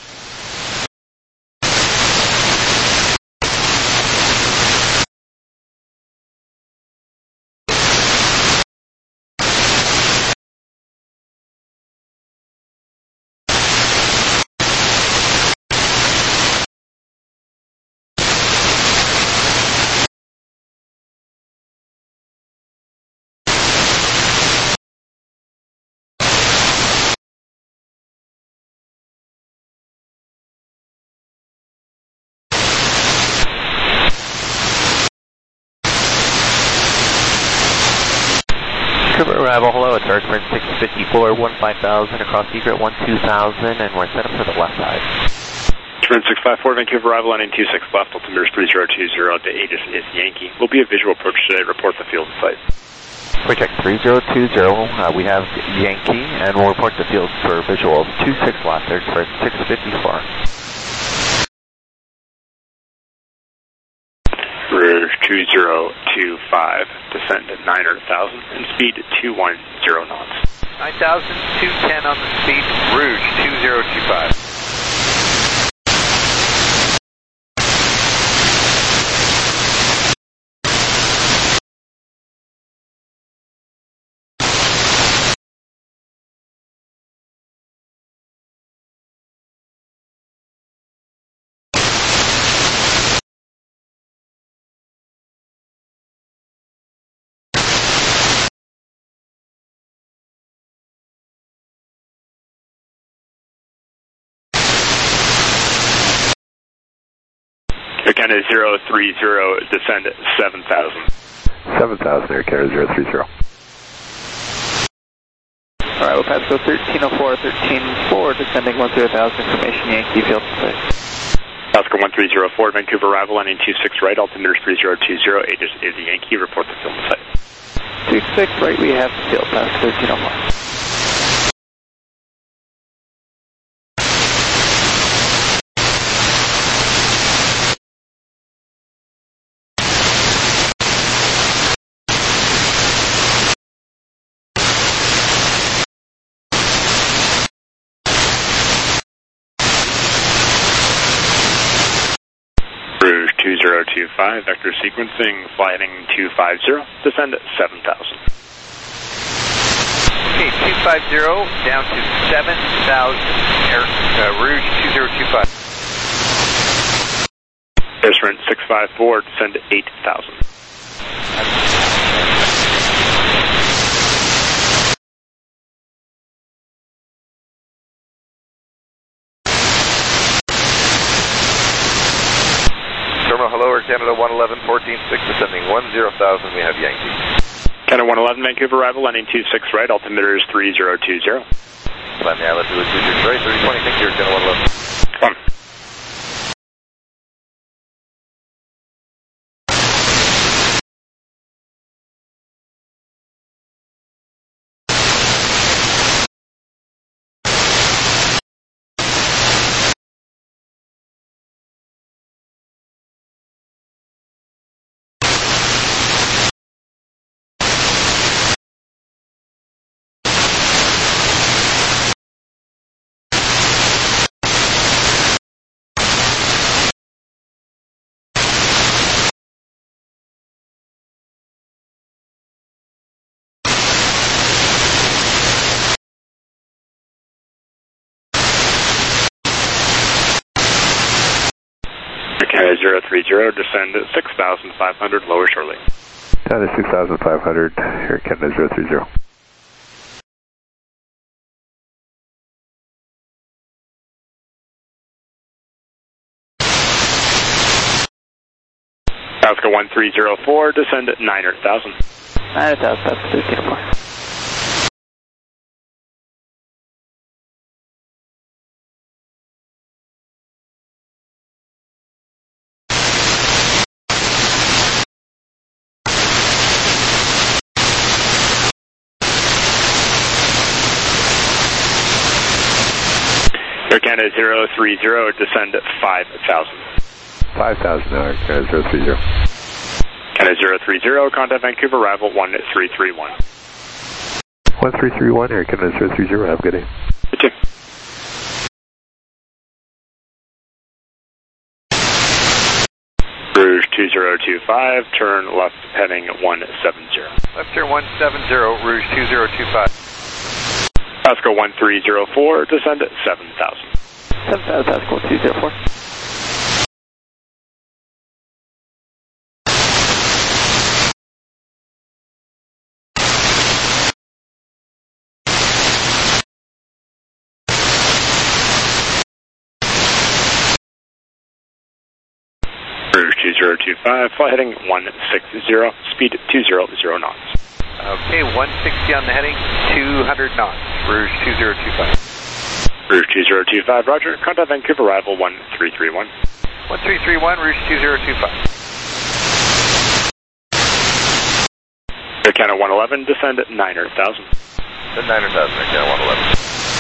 Arrival, hello, it's Earthburn 654, 15,000 across egret 12,000, and we're set up for the left side. Turn 654, Vancouver arrival landing 26 left, altimeter is 3020, the ATIS is Yankee. Will be a visual approach today, report the field site. Project 3020, we have Yankee, and we'll report the field for visual 26 left, there's for 654. Rouge 2025, descend at 900,000 and speed 210 knots. 9,000, 210 on the speed, Rouge 2025. Air Canada 030, descend at 7,000. 7,000, Air Canada 030. Alright, we'll pass go 1304, 13-4, descending 10,000, information Yankee field site. Oscar 1304, Vancouver arrival landing 26 right, altimeter is 3020, ATIS is Yankee, report the field site. 26 right, we have the field, pass 1304. Rouge 2025, vector sequencing, flying 250, descend at 7,000. Okay, 250, down to 7,000, Rouge 2025. Air sprint 654, descend to 8,000. Terminal, hello, Air Canada 111, 14-6, descending 10,000, we have Yankee. Canada 111, Vancouver arrival, landing 26 right, altimeter is 3020. Land the island, 26 right, 3020, thank you, Air Canada 111. Come on. Canada 030, descend 6,500, lower shortly. Canada 6,500, Air Canada 030. Alaska 1304, descend 9,000. 9,000, that's 304. Air Canada 030, descend 5,000. 5,000 now, Air Canada 030. Canada 030, contact Vancouver, arrival 1331. 1331, Air Canada 030, have a good day. You too. Rouge 2025, turn left heading 170. Left turn 170, Rouge 2025. Alaska 1304, descend 7,000. 7,000, that's cool, 204. Rouge 2025, flight heading 160, speed 200 knots. Okay, 160 on the heading, 200 knots, Rouge 2025. Rouge 2025, roger, contact Vancouver, arrival 1331. 1331, Rouge 2025. Air Canada 111, descend 9,000. The 9,000, Air Canada 111.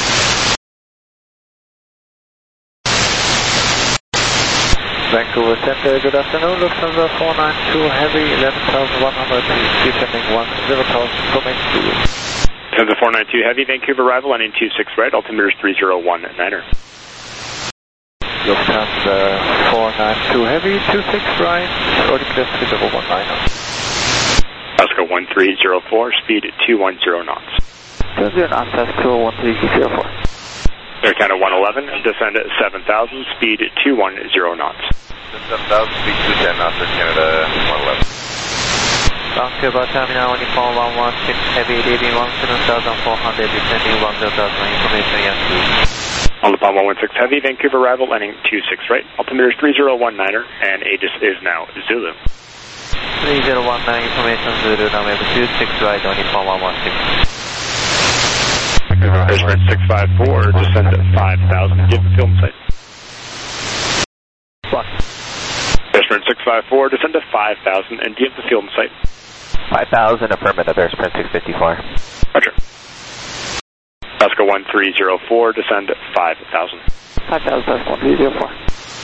Vancouver Center, good afternoon. Lufthansa 492 Heavy, 11,100 feet, descending 10,000, information to you. Lufthansa 492 Heavy, Vancouver arrival, landing 26 right, altimeter is 3019er. Lufthansa 492 Heavy, 26 right, order clear 3019er. Alaska 1304, speed 210 knots. 20 knots, that's cool, 1304. Air Canada 111, descend 7,000, speed 210 knots. 7,000, speed 210 knots, Air Canada 111. Vancouver Terminal 14116 Heavy, leaving 17,400, descending 10,000, information yes please. On the Palm 116 Heavy, Vancouver arrival, landing 26 right, altimeter is 3019er, and Aegis is now Zulu. 3019, information Zulu, now we have 26 right, on the Palm 116. Airsprint 654, descend 5,000, give the film site. What? Airsprint 654, descend to 5,000 and give the film site. 5,000, affirmative, Airsprint 654. Roger. Alaska 1304, descend 5,000. 5,000, that's 1304.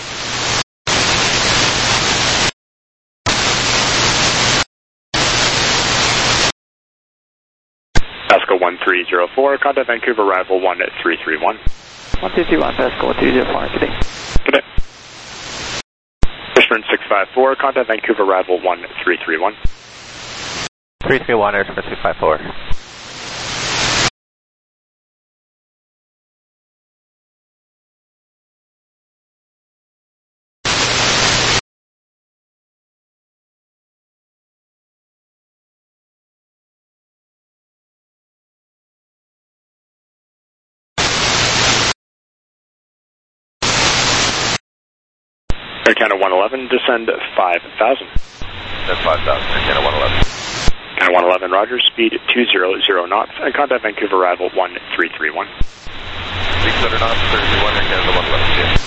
Alaska 1304, contact Vancouver, arrival 1331. 1331, that's cool, 204, good day. Good day. Airsprint 654, contact Vancouver, arrival 1331. 331, Airsprint 654. Air Canada 111, descend 5,000. That's 5,000, Air Canada 111. Canada 111, roger, speed 200 knots, and contact Vancouver, arrival 1331. 600 knots, 31, Air Canada 111, yeah.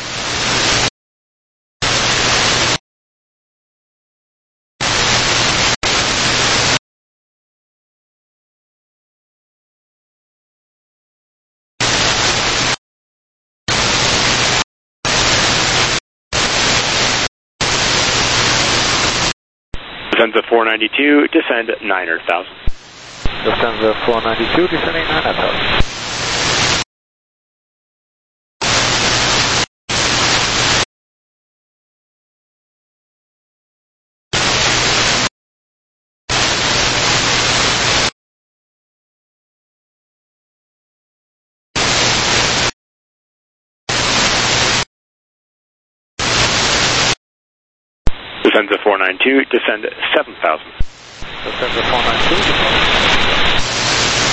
Lufthansa 492, descend 9,000. Lufthansa 492, descending 9,000. Descend to 492, descend 7,000. Descend to 492, descend 7,000.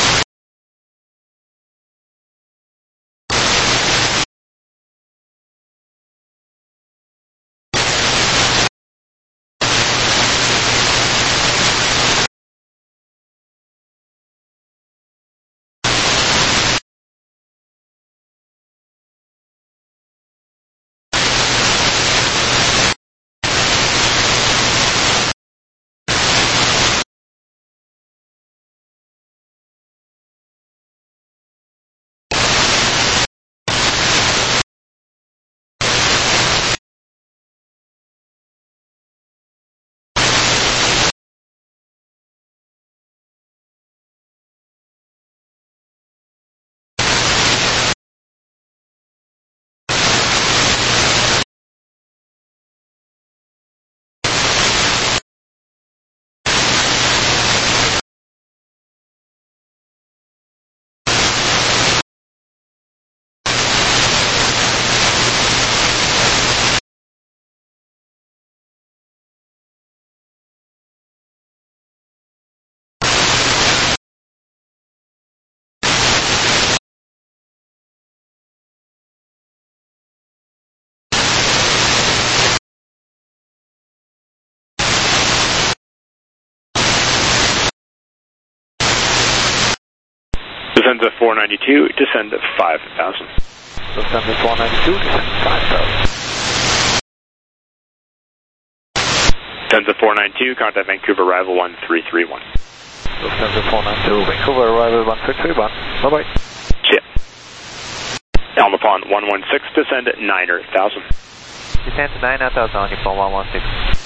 Descend to 492, descend 5,000. Descend to 492, descend 5,000. Descend to 492, contact Vancouver arrival 1331. Descend to 492, Vancouver arrival 1331. Bye-bye. See ya. Alma Pond 116, descend 9,000. Descend to 9,000 on Nippon 116.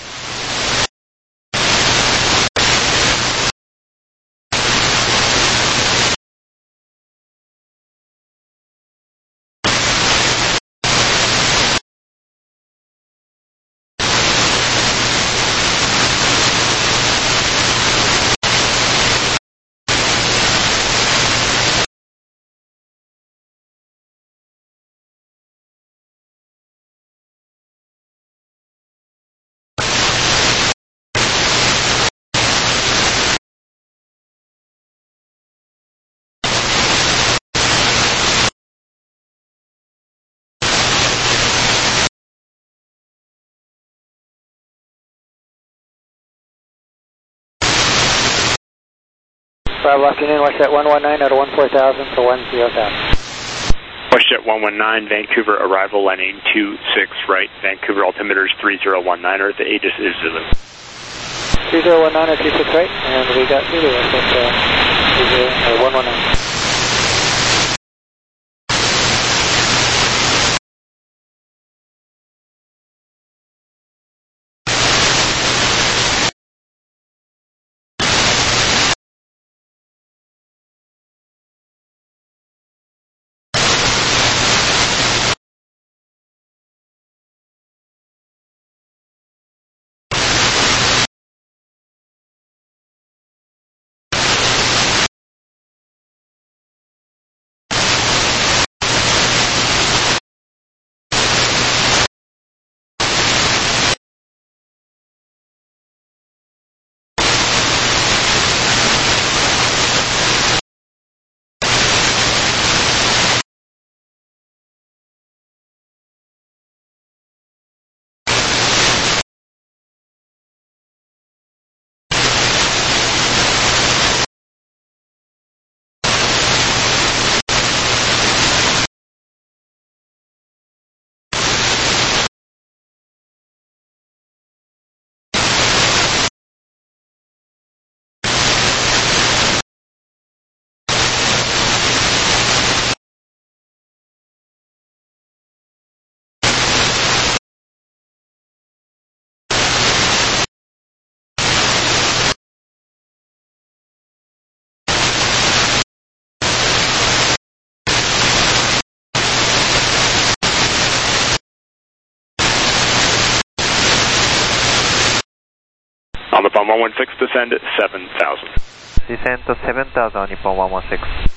Bravo afternoon, WestJet 119 out of 14,000 for 10,000. WestJet 119, Vancouver arrival landing 26 right, Vancouver altimeter is 3019, the Aegis is Zulu. 3019 or 26 right, and we got Zulu, WestJet 119. On the Nippon 116, descend 7,000. Descend to 7,000 on Nippon 116.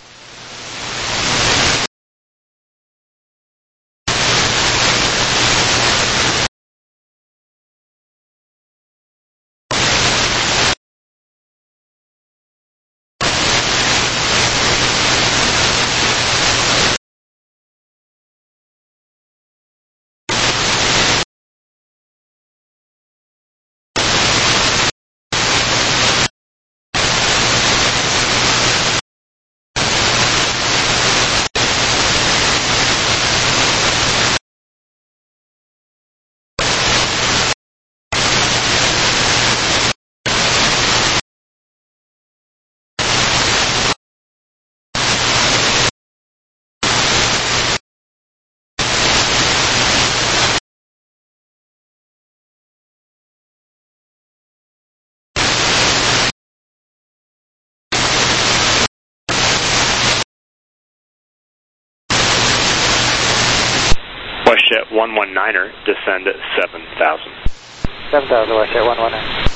Westjet 119er, descend at 7,000. 7,000, Westjet 119.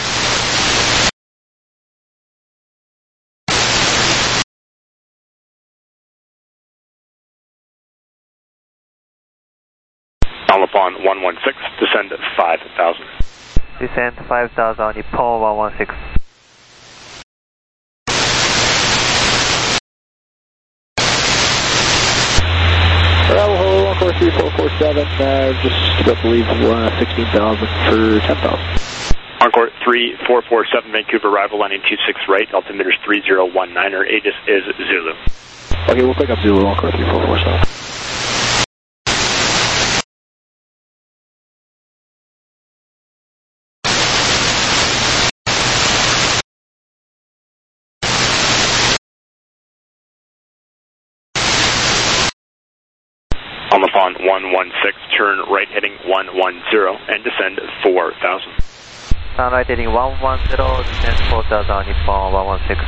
Upon 116, descend at 5,000. Descend 5,000 on Nippon 116. Bravo, Encore 3447, just about to leave 16,000 for 10,000. Encore 3447, Vancouver arrival, landing 26 right, altimeter is 3019er, Aegis is Zulu. Okay, we'll pick up Zulu, Encore 3447. Upon 116, turn right heading 110 and descend 4,000. Turn right heading 110, descend 4,000 on Nippon 116.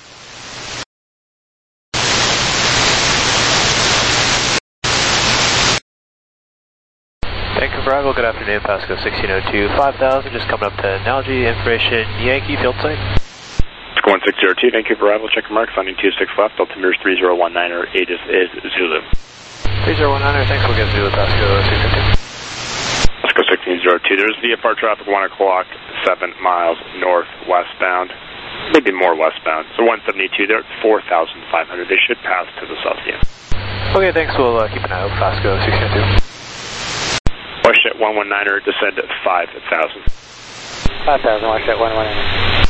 Vancouver arrival, good afternoon, Pasco 1602, 5,000, just coming up to Analogy, information Yankee, field site. 1602, Vancouver arrival, check marks, landing 26 left, altimeter is 3019er, Aegis is Zulu. 3019er, thanks, we'll get Zulu, Pasco 1602. Pasco 1602, there's VFR traffic 1 o'clock, 7 miles northwestbound, maybe more westbound, so 172, they're at 4,500, they should pass to the south end. Okay, thanks, we'll keep an eye out, Pasco 1602. Westjet 119er, descend at 5,000. 5,000, Westjet 119er.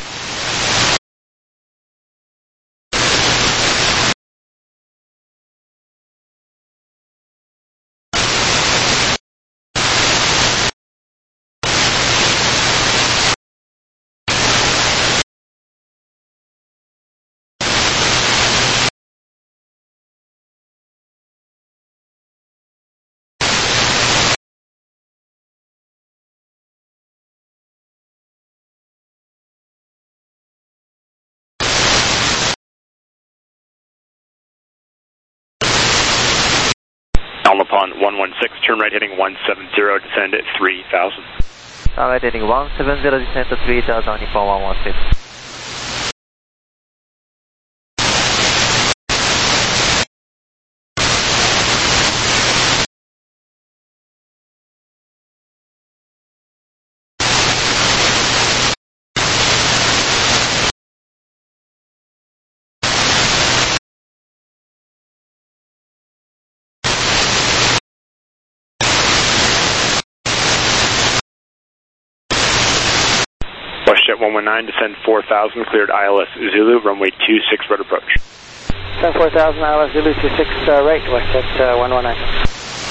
Upon 116, turn right heading 170, descend at 3,000. Turn right heading 170, descend to 3,000 on Nippon 116. Westjet 119, descend 4,000, cleared ILS Zulu, runway 26, right approach. Descend 4,000, ILS Zulu 26, right, Westjet 119.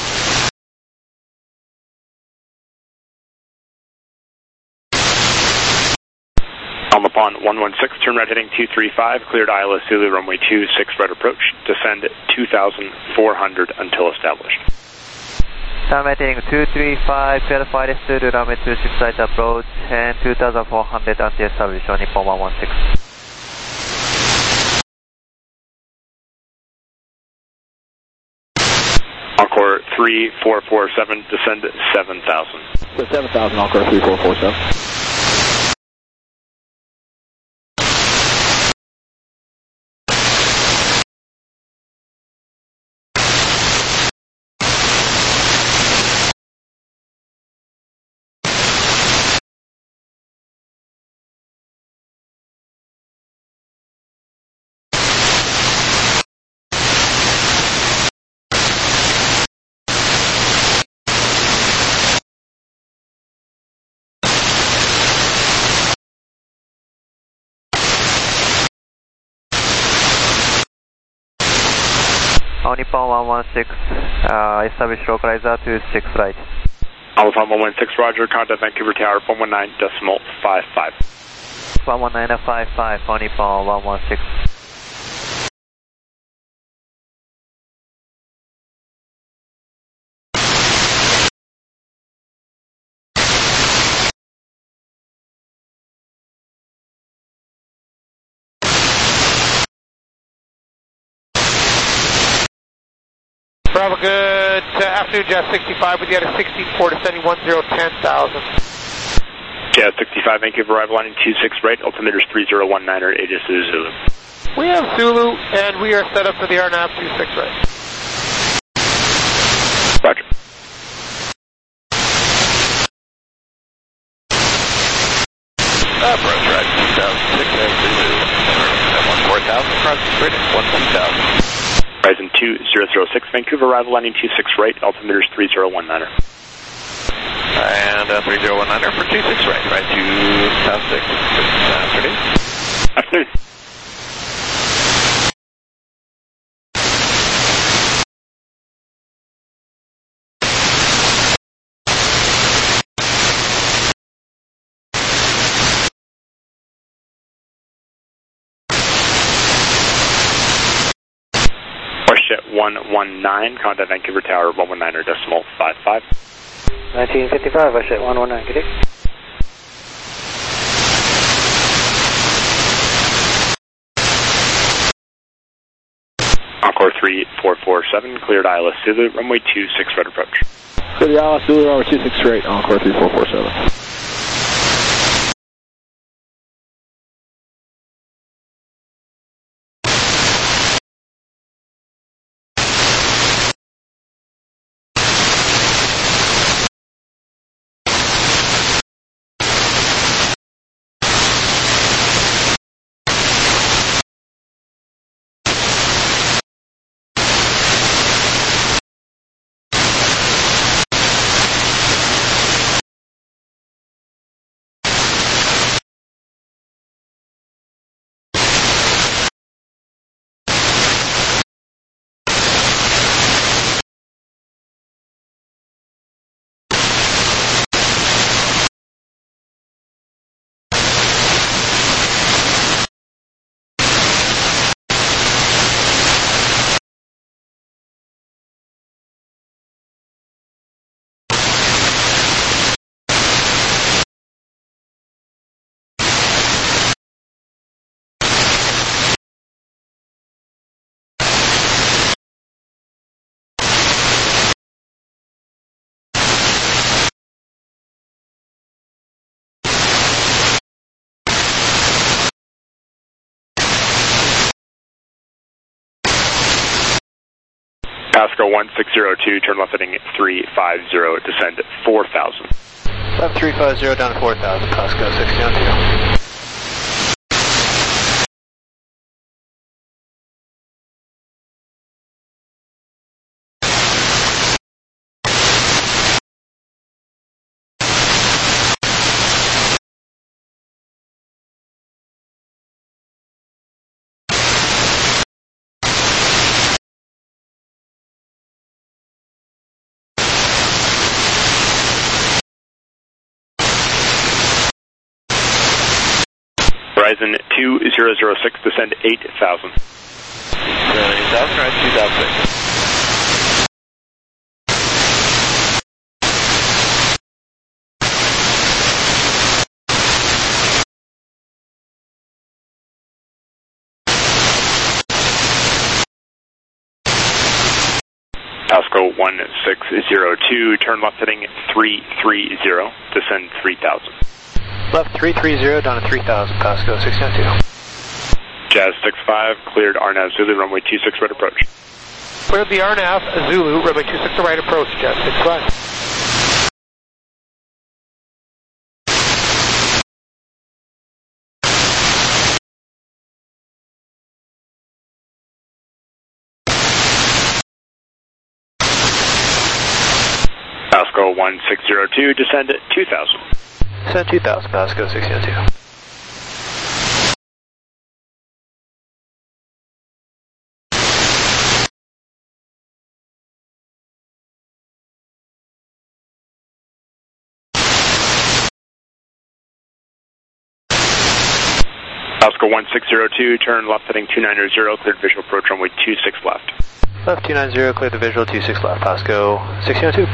Upon 116, turn right heading 235, cleared ILS Zulu, runway 26, right approach, descend 2,400 until established. Turn right heading 235, cleared flight Zulu, runway 26, right approach, and 2,400 until established on Nippon 116. Encore 3447, descend 7,000. So 7,000, Encore 3447. On Nippon 116, establish localizer to 6 right. Alpha 116, roger, contact Vancouver Tower, 119.55. 119.55, on Nippon 116. Bravo, good Good afternoon, Jazz 65 with you at a 64 descending 1010,000. Jazz 65, Vancouver, arrival lining 26 right, altimeter's 3019 or Aegis is Zulu. We have Zulu, and we are set up for the RNAV 26 right. Roger. Approach right, 2006, Zulu. At 14,000, across the grid, 12,000. Horizon 2006, Vancouver, arrival landing 26 right, altimeter's 3019er. And 3019er for 26 right, right to South 6. Good afternoon. Afternoon. Jet 119, contact Vancouver Tower 119.55. 1955, Westjet 119, good day. Encore 3447, cleared ILS Zulu, runway 26 right approach. Clear the ILS Zulu, runway 26 right, Encore 3447. Pasco 1602, turn left heading 350, descend 4,000. Left 350 down to 4,000, Pasco 602. Horizon 2006, descend 8,000. 8,000, right, 2006. Pasco 1602, turn left heading 330, descend 3,000. Left 330 down to 3,000, Pasco 602. Jazz 65, cleared RNAV Zulu, runway 26 right approach. Cleared the RNAV Zulu, runway 26 right approach, Jazz 65. Pasco 1602, descend 2,000. Descend 2,000, Pasco 602. Pasco 1602, turn left heading 290, cleared visual approach runway 26 left. Left 290, cleared the visual 26 left, Pasco 1602.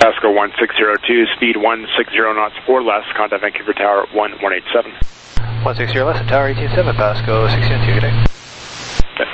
Pasco 1602, speed 160 knots or less, contact Vancouver Tower 1187. 160 less, Tower 187, Pasco 1602, good day. Okay.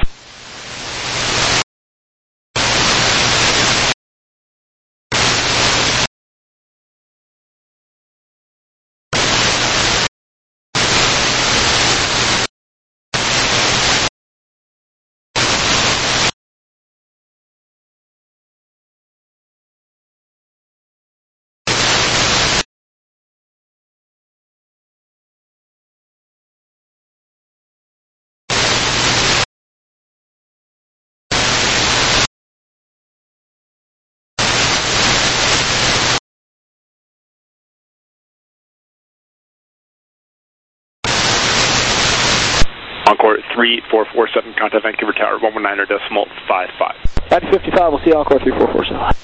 Encore 3447, contact Vancouver Tower 119.55. At 55, we'll see Encore 3447.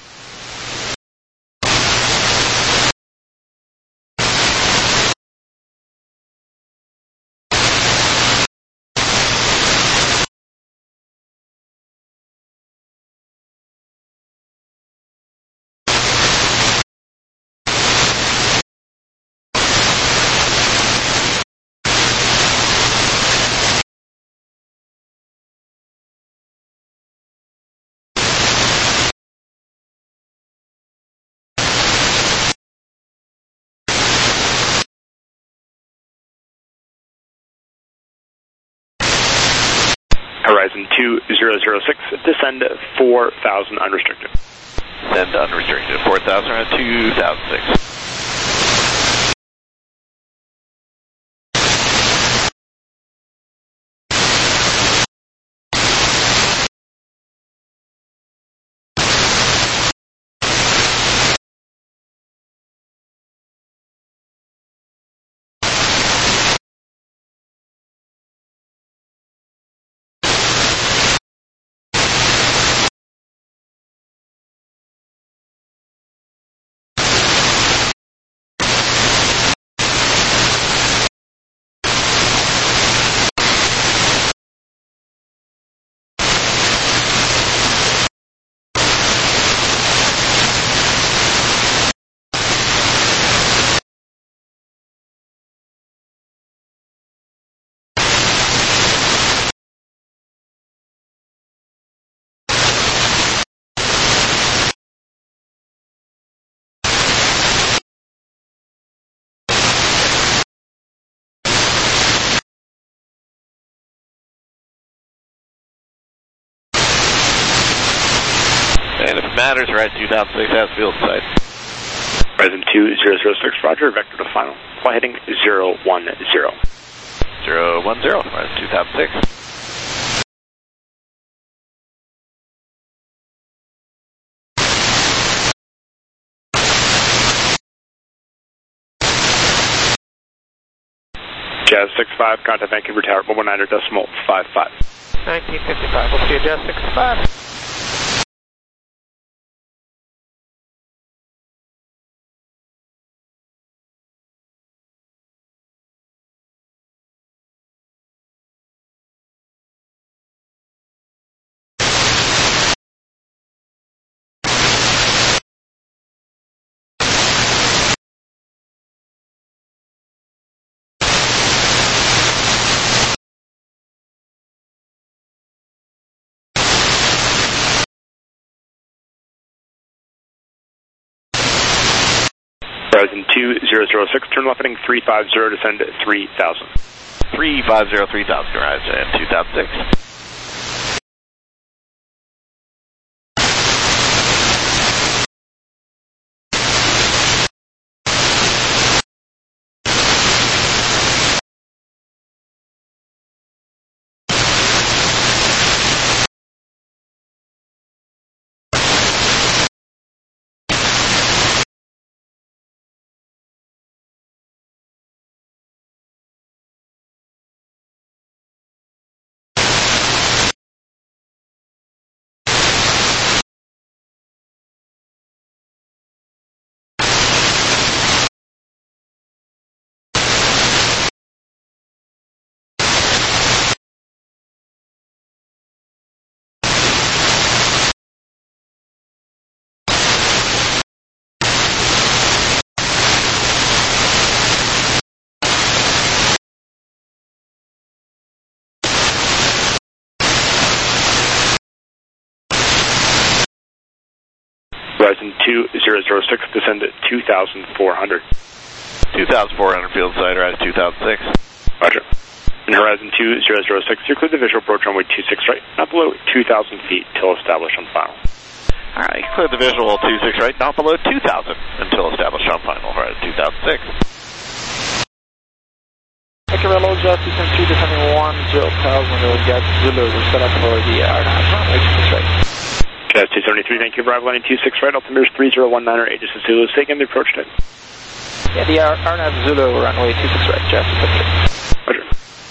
Horizon 2006, descend 4,000 unrestricted. Descend unrestricted, 4,000 at 2006. And if it matters, we're at 2006 as field site. Horizon 2006, roger, vector to final. Fly heading 010. 010, Horizon 2006. Jazz 65, contact Vancouver Tower 119.55. 1955, we'll see you, Jazz 65. Horizon 2006, turn left heading 350, descend 3,000. 350, 3,000, Horizon 2006. Horizon 2006, descend at 2,400. 2,400 field side, rise 2006. Roger. In Horizon 2006, you're clear the visual approach runway 26 right, not below 2,000 feet till established on final. All right, clear the visual 26 right, not below 2,000 until established on final. Horizon 2006. Echo Jet, descend 2, descending 10,000, Jet Zulu, we're set up for the RNAV runway 26 right. Jazz 273, thank you for arrival landing 26 right, altimeter 3019 or 8 is Zulu, stay again the approach time. Yeah, the RNAV Zulu, runway 26 right, Jazz 273. Roger.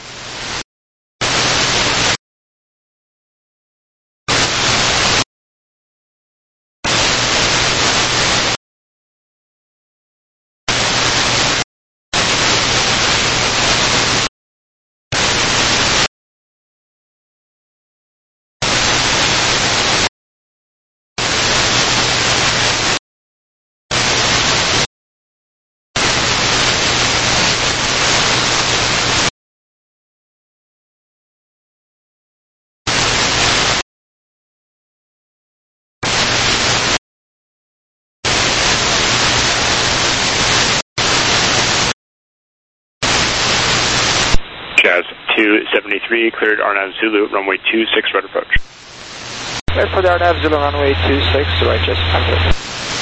Jazz 273, cleared RNAV Zulu, runway 26 right approach. Cleared for the RNAV Zulu, runway 26 right, just contact.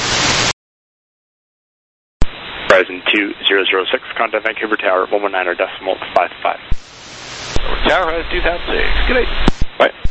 Horizon 2006, contact Vancouver Tower, 119.55. Tower, Horizon 2006. Good night. Bye.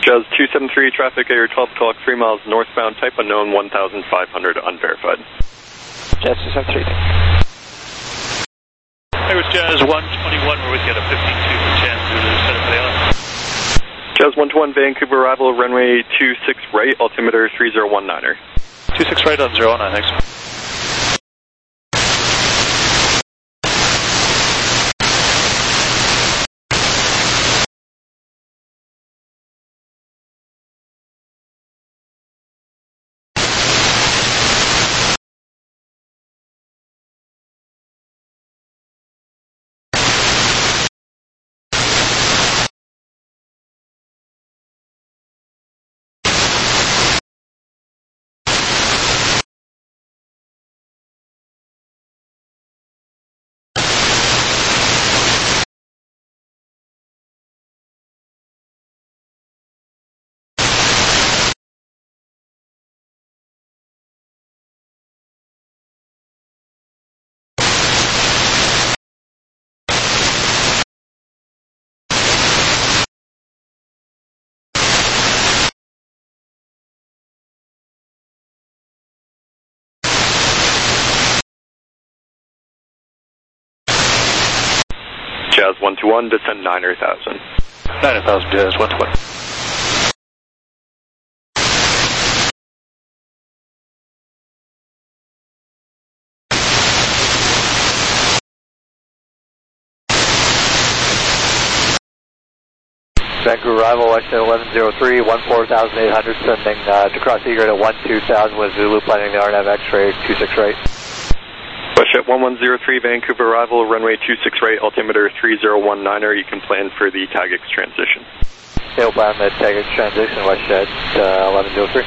Jazz 273, traffic air 12 o'clock, 3 miles northbound, type unknown, 1,500, unverified. Jazz 273. Hey, it's Jazz 121, we're with you at a 5210, Zulu, set up for the island. Jazz 121, Vancouver arrival, runway 26 right, altimeter 3019er. 26 right on 09, thanks. Jazz 121, descend 9,000. 9,000, Jazz 120. Vancouver arrival, exit 1103, 14,800, sending to cross egret at 12,000 with Zulu, planning the RNAV X-ray 26 right. Westjet 1103, Vancouver arrival, runway 26 right, altimeter 3019er. You can plan for the TAGX transition. We'll plan the TAGX transition, Westjet 1103.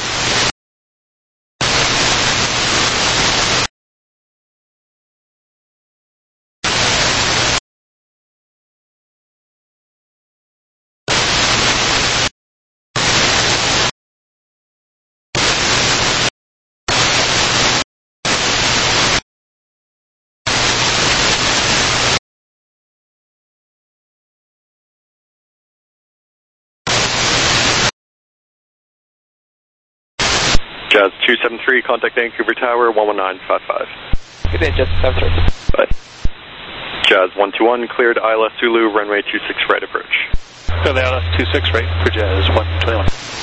Jazz 273, contact Vancouver Tower, 11955. Good day, Jazz 273. Bye. Jazz 121, cleared ILS Zulu, runway 26 right approach. Clear the ILS 26 right for Jazz 121.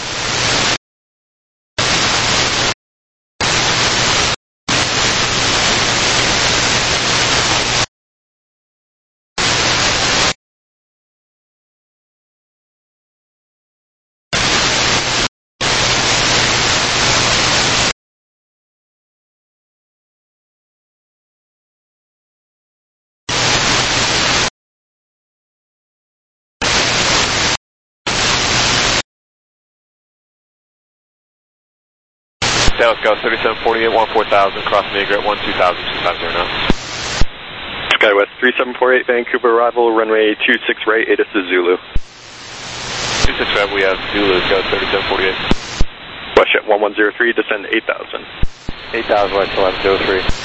Dallas Go 3748, 14,000, crossing the egret 12,000, 250 now. SkyWest 3748, Vancouver arrival, runway 26 right, ATIS is Zulu. 26 right, we have Zulu, Go 3748. Westjet 1103, descend 8,000. 8,000 West 1103.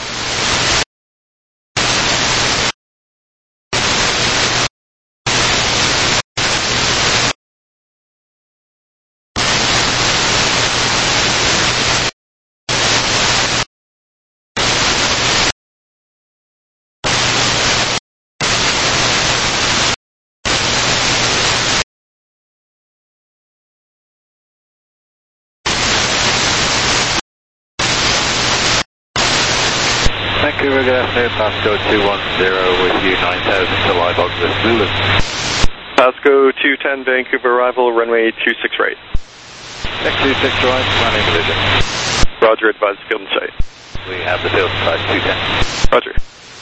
Vancouver, good afternoon, Pasco 210 with you, 9,000 to live with Zulu. Pasco 210, Vancouver arrival, runway 26 right. X26 right, planning division. Roger, advise field and sight. We have the field and sight, 210. Roger.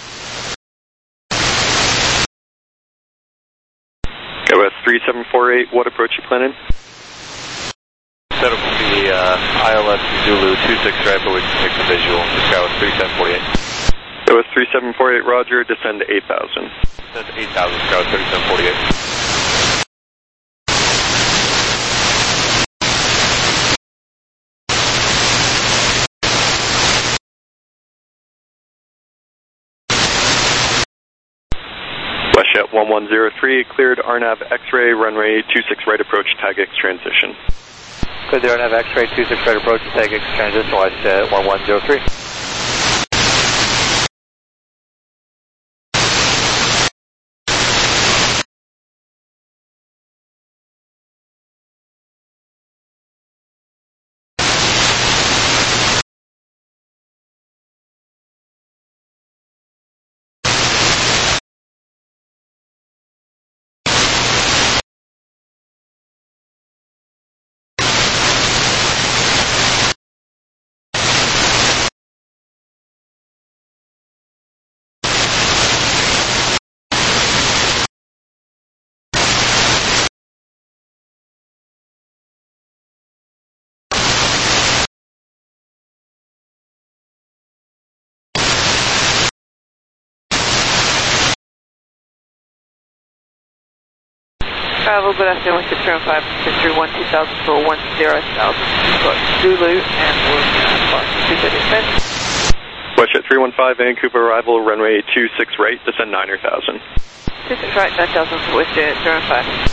SkyWest 3748, what approach you planning? Set up the ILS Zulu 26 right, but we can take the visual. SkyWest 3748. SkyWest 3748, roger, descend to 8,000. Descend to 8,000, SkyWest 3748. Bushjet 1103, cleared RNAV X-ray, runway 26 right approach, TAGX transition. Cleared the RNAV X-ray, 26 right approach, TAGX transition, Bushjet 1103. Travel, good afternoon, with turn 5, 631 2000 for 10,000, Zulu, and we're Bushjet 315, Vancouver arrival, runway 26 right, descend 9,000. 26 right, 9,000 for Bushjet, turn 5.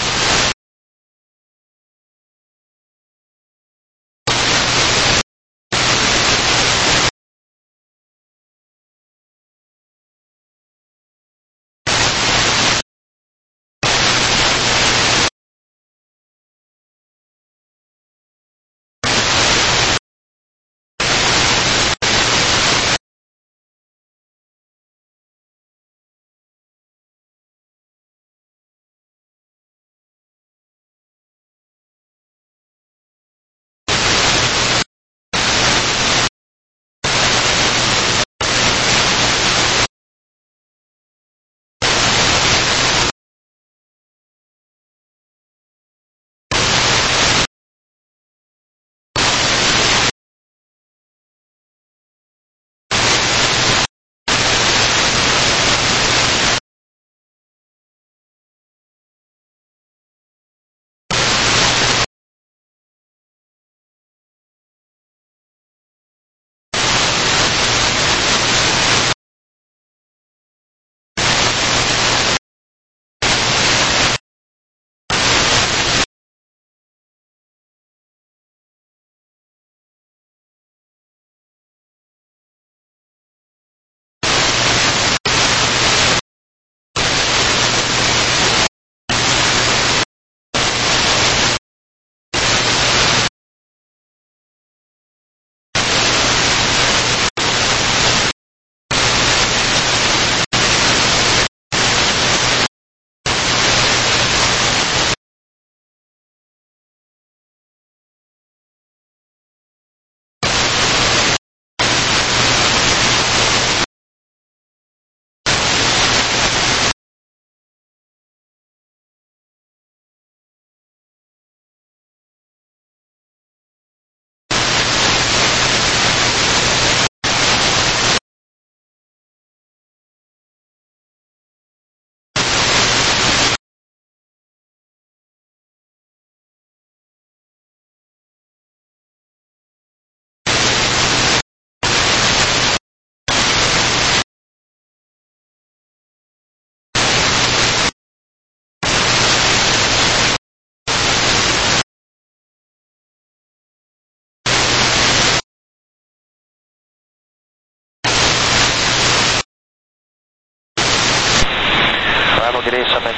Good day, Summit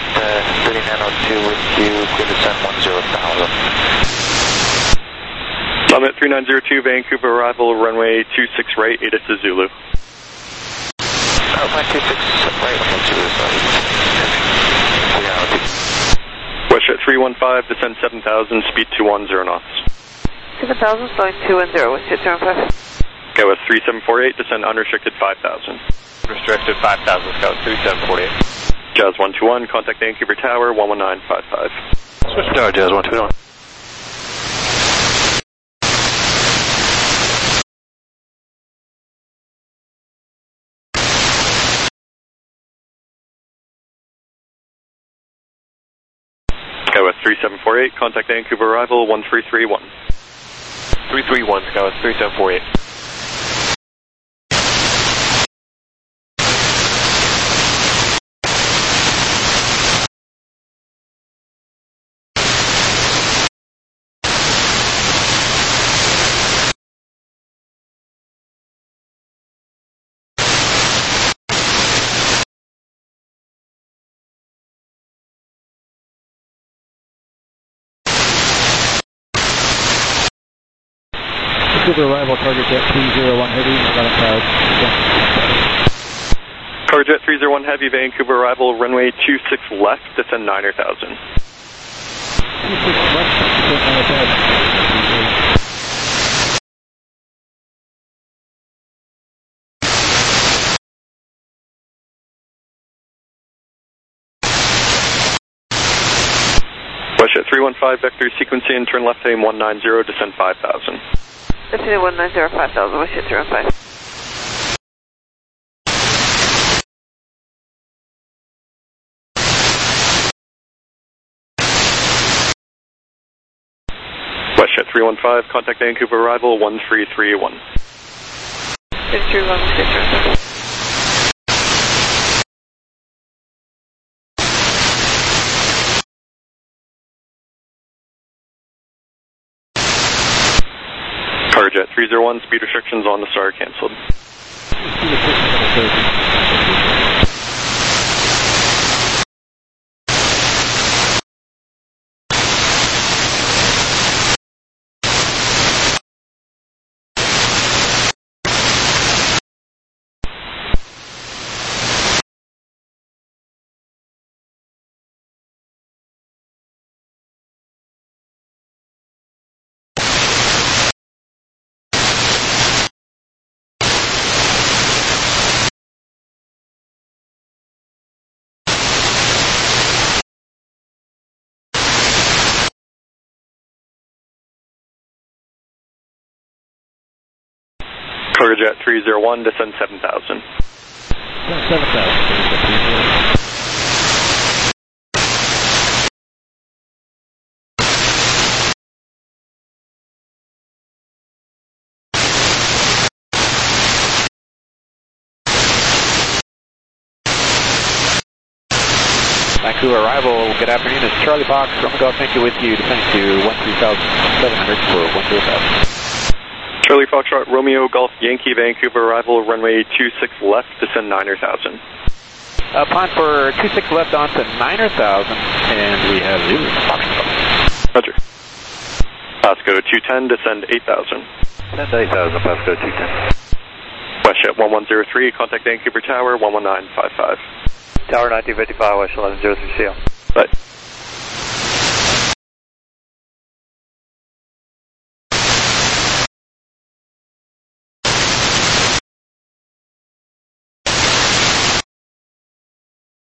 3902 with you, clear descent 10,000. Summit 3902, Vancouver arrival, runway 26 right, ATIS to Zulu. Runway 26 right, Zulu, sorry. Bushjet 315, descend 7,000, speed 210 knots. 7,000, slowing 210, with your turn 5. Go with 3748, descend unrestricted 5,000. Restricted 5,000, Scout 3748. Jazz 121, contact Vancouver Tower, 11955. Switch to tower, Jazz 121. Go with 3748, contact Vancouver arrival, 1331. 331, Scout 3748. Vancouver arrival, target jet 301 heavy, 11 clouds. Cargo jet 301 heavy, Vancouver arrival, runway 26 left, descend 9,000. 26 left, descend 9,000. WestJet 315, vector sequencing, turn left aim 190, descend 5,000. Descend 190, 5,000, WestJet 315. WestJet 315, contact Vancouver arrival 1331. 331, WestJet 315. Cargojet 301, speed restrictions on the star canceled. Cargojet 301, descend 7,000. 7,000. Vancouver arrival, good afternoon. It's Charlie Fox from Golf Yankee with you, descending to 13,700 for 10,000. Charlie Foxtrot, Romeo Golf Yankee, Vancouver arrival, runway 26 left, descend 9,000. Climb for 26 left onto 9,000, and we have Zulu Foxtrot. Roger. Pasco 210, descend 8,000. Descend 8,000, Pasco 210. WestJet 1103, contact Vancouver Tower 11955. Tower 1955, West 1103 CL. Bye.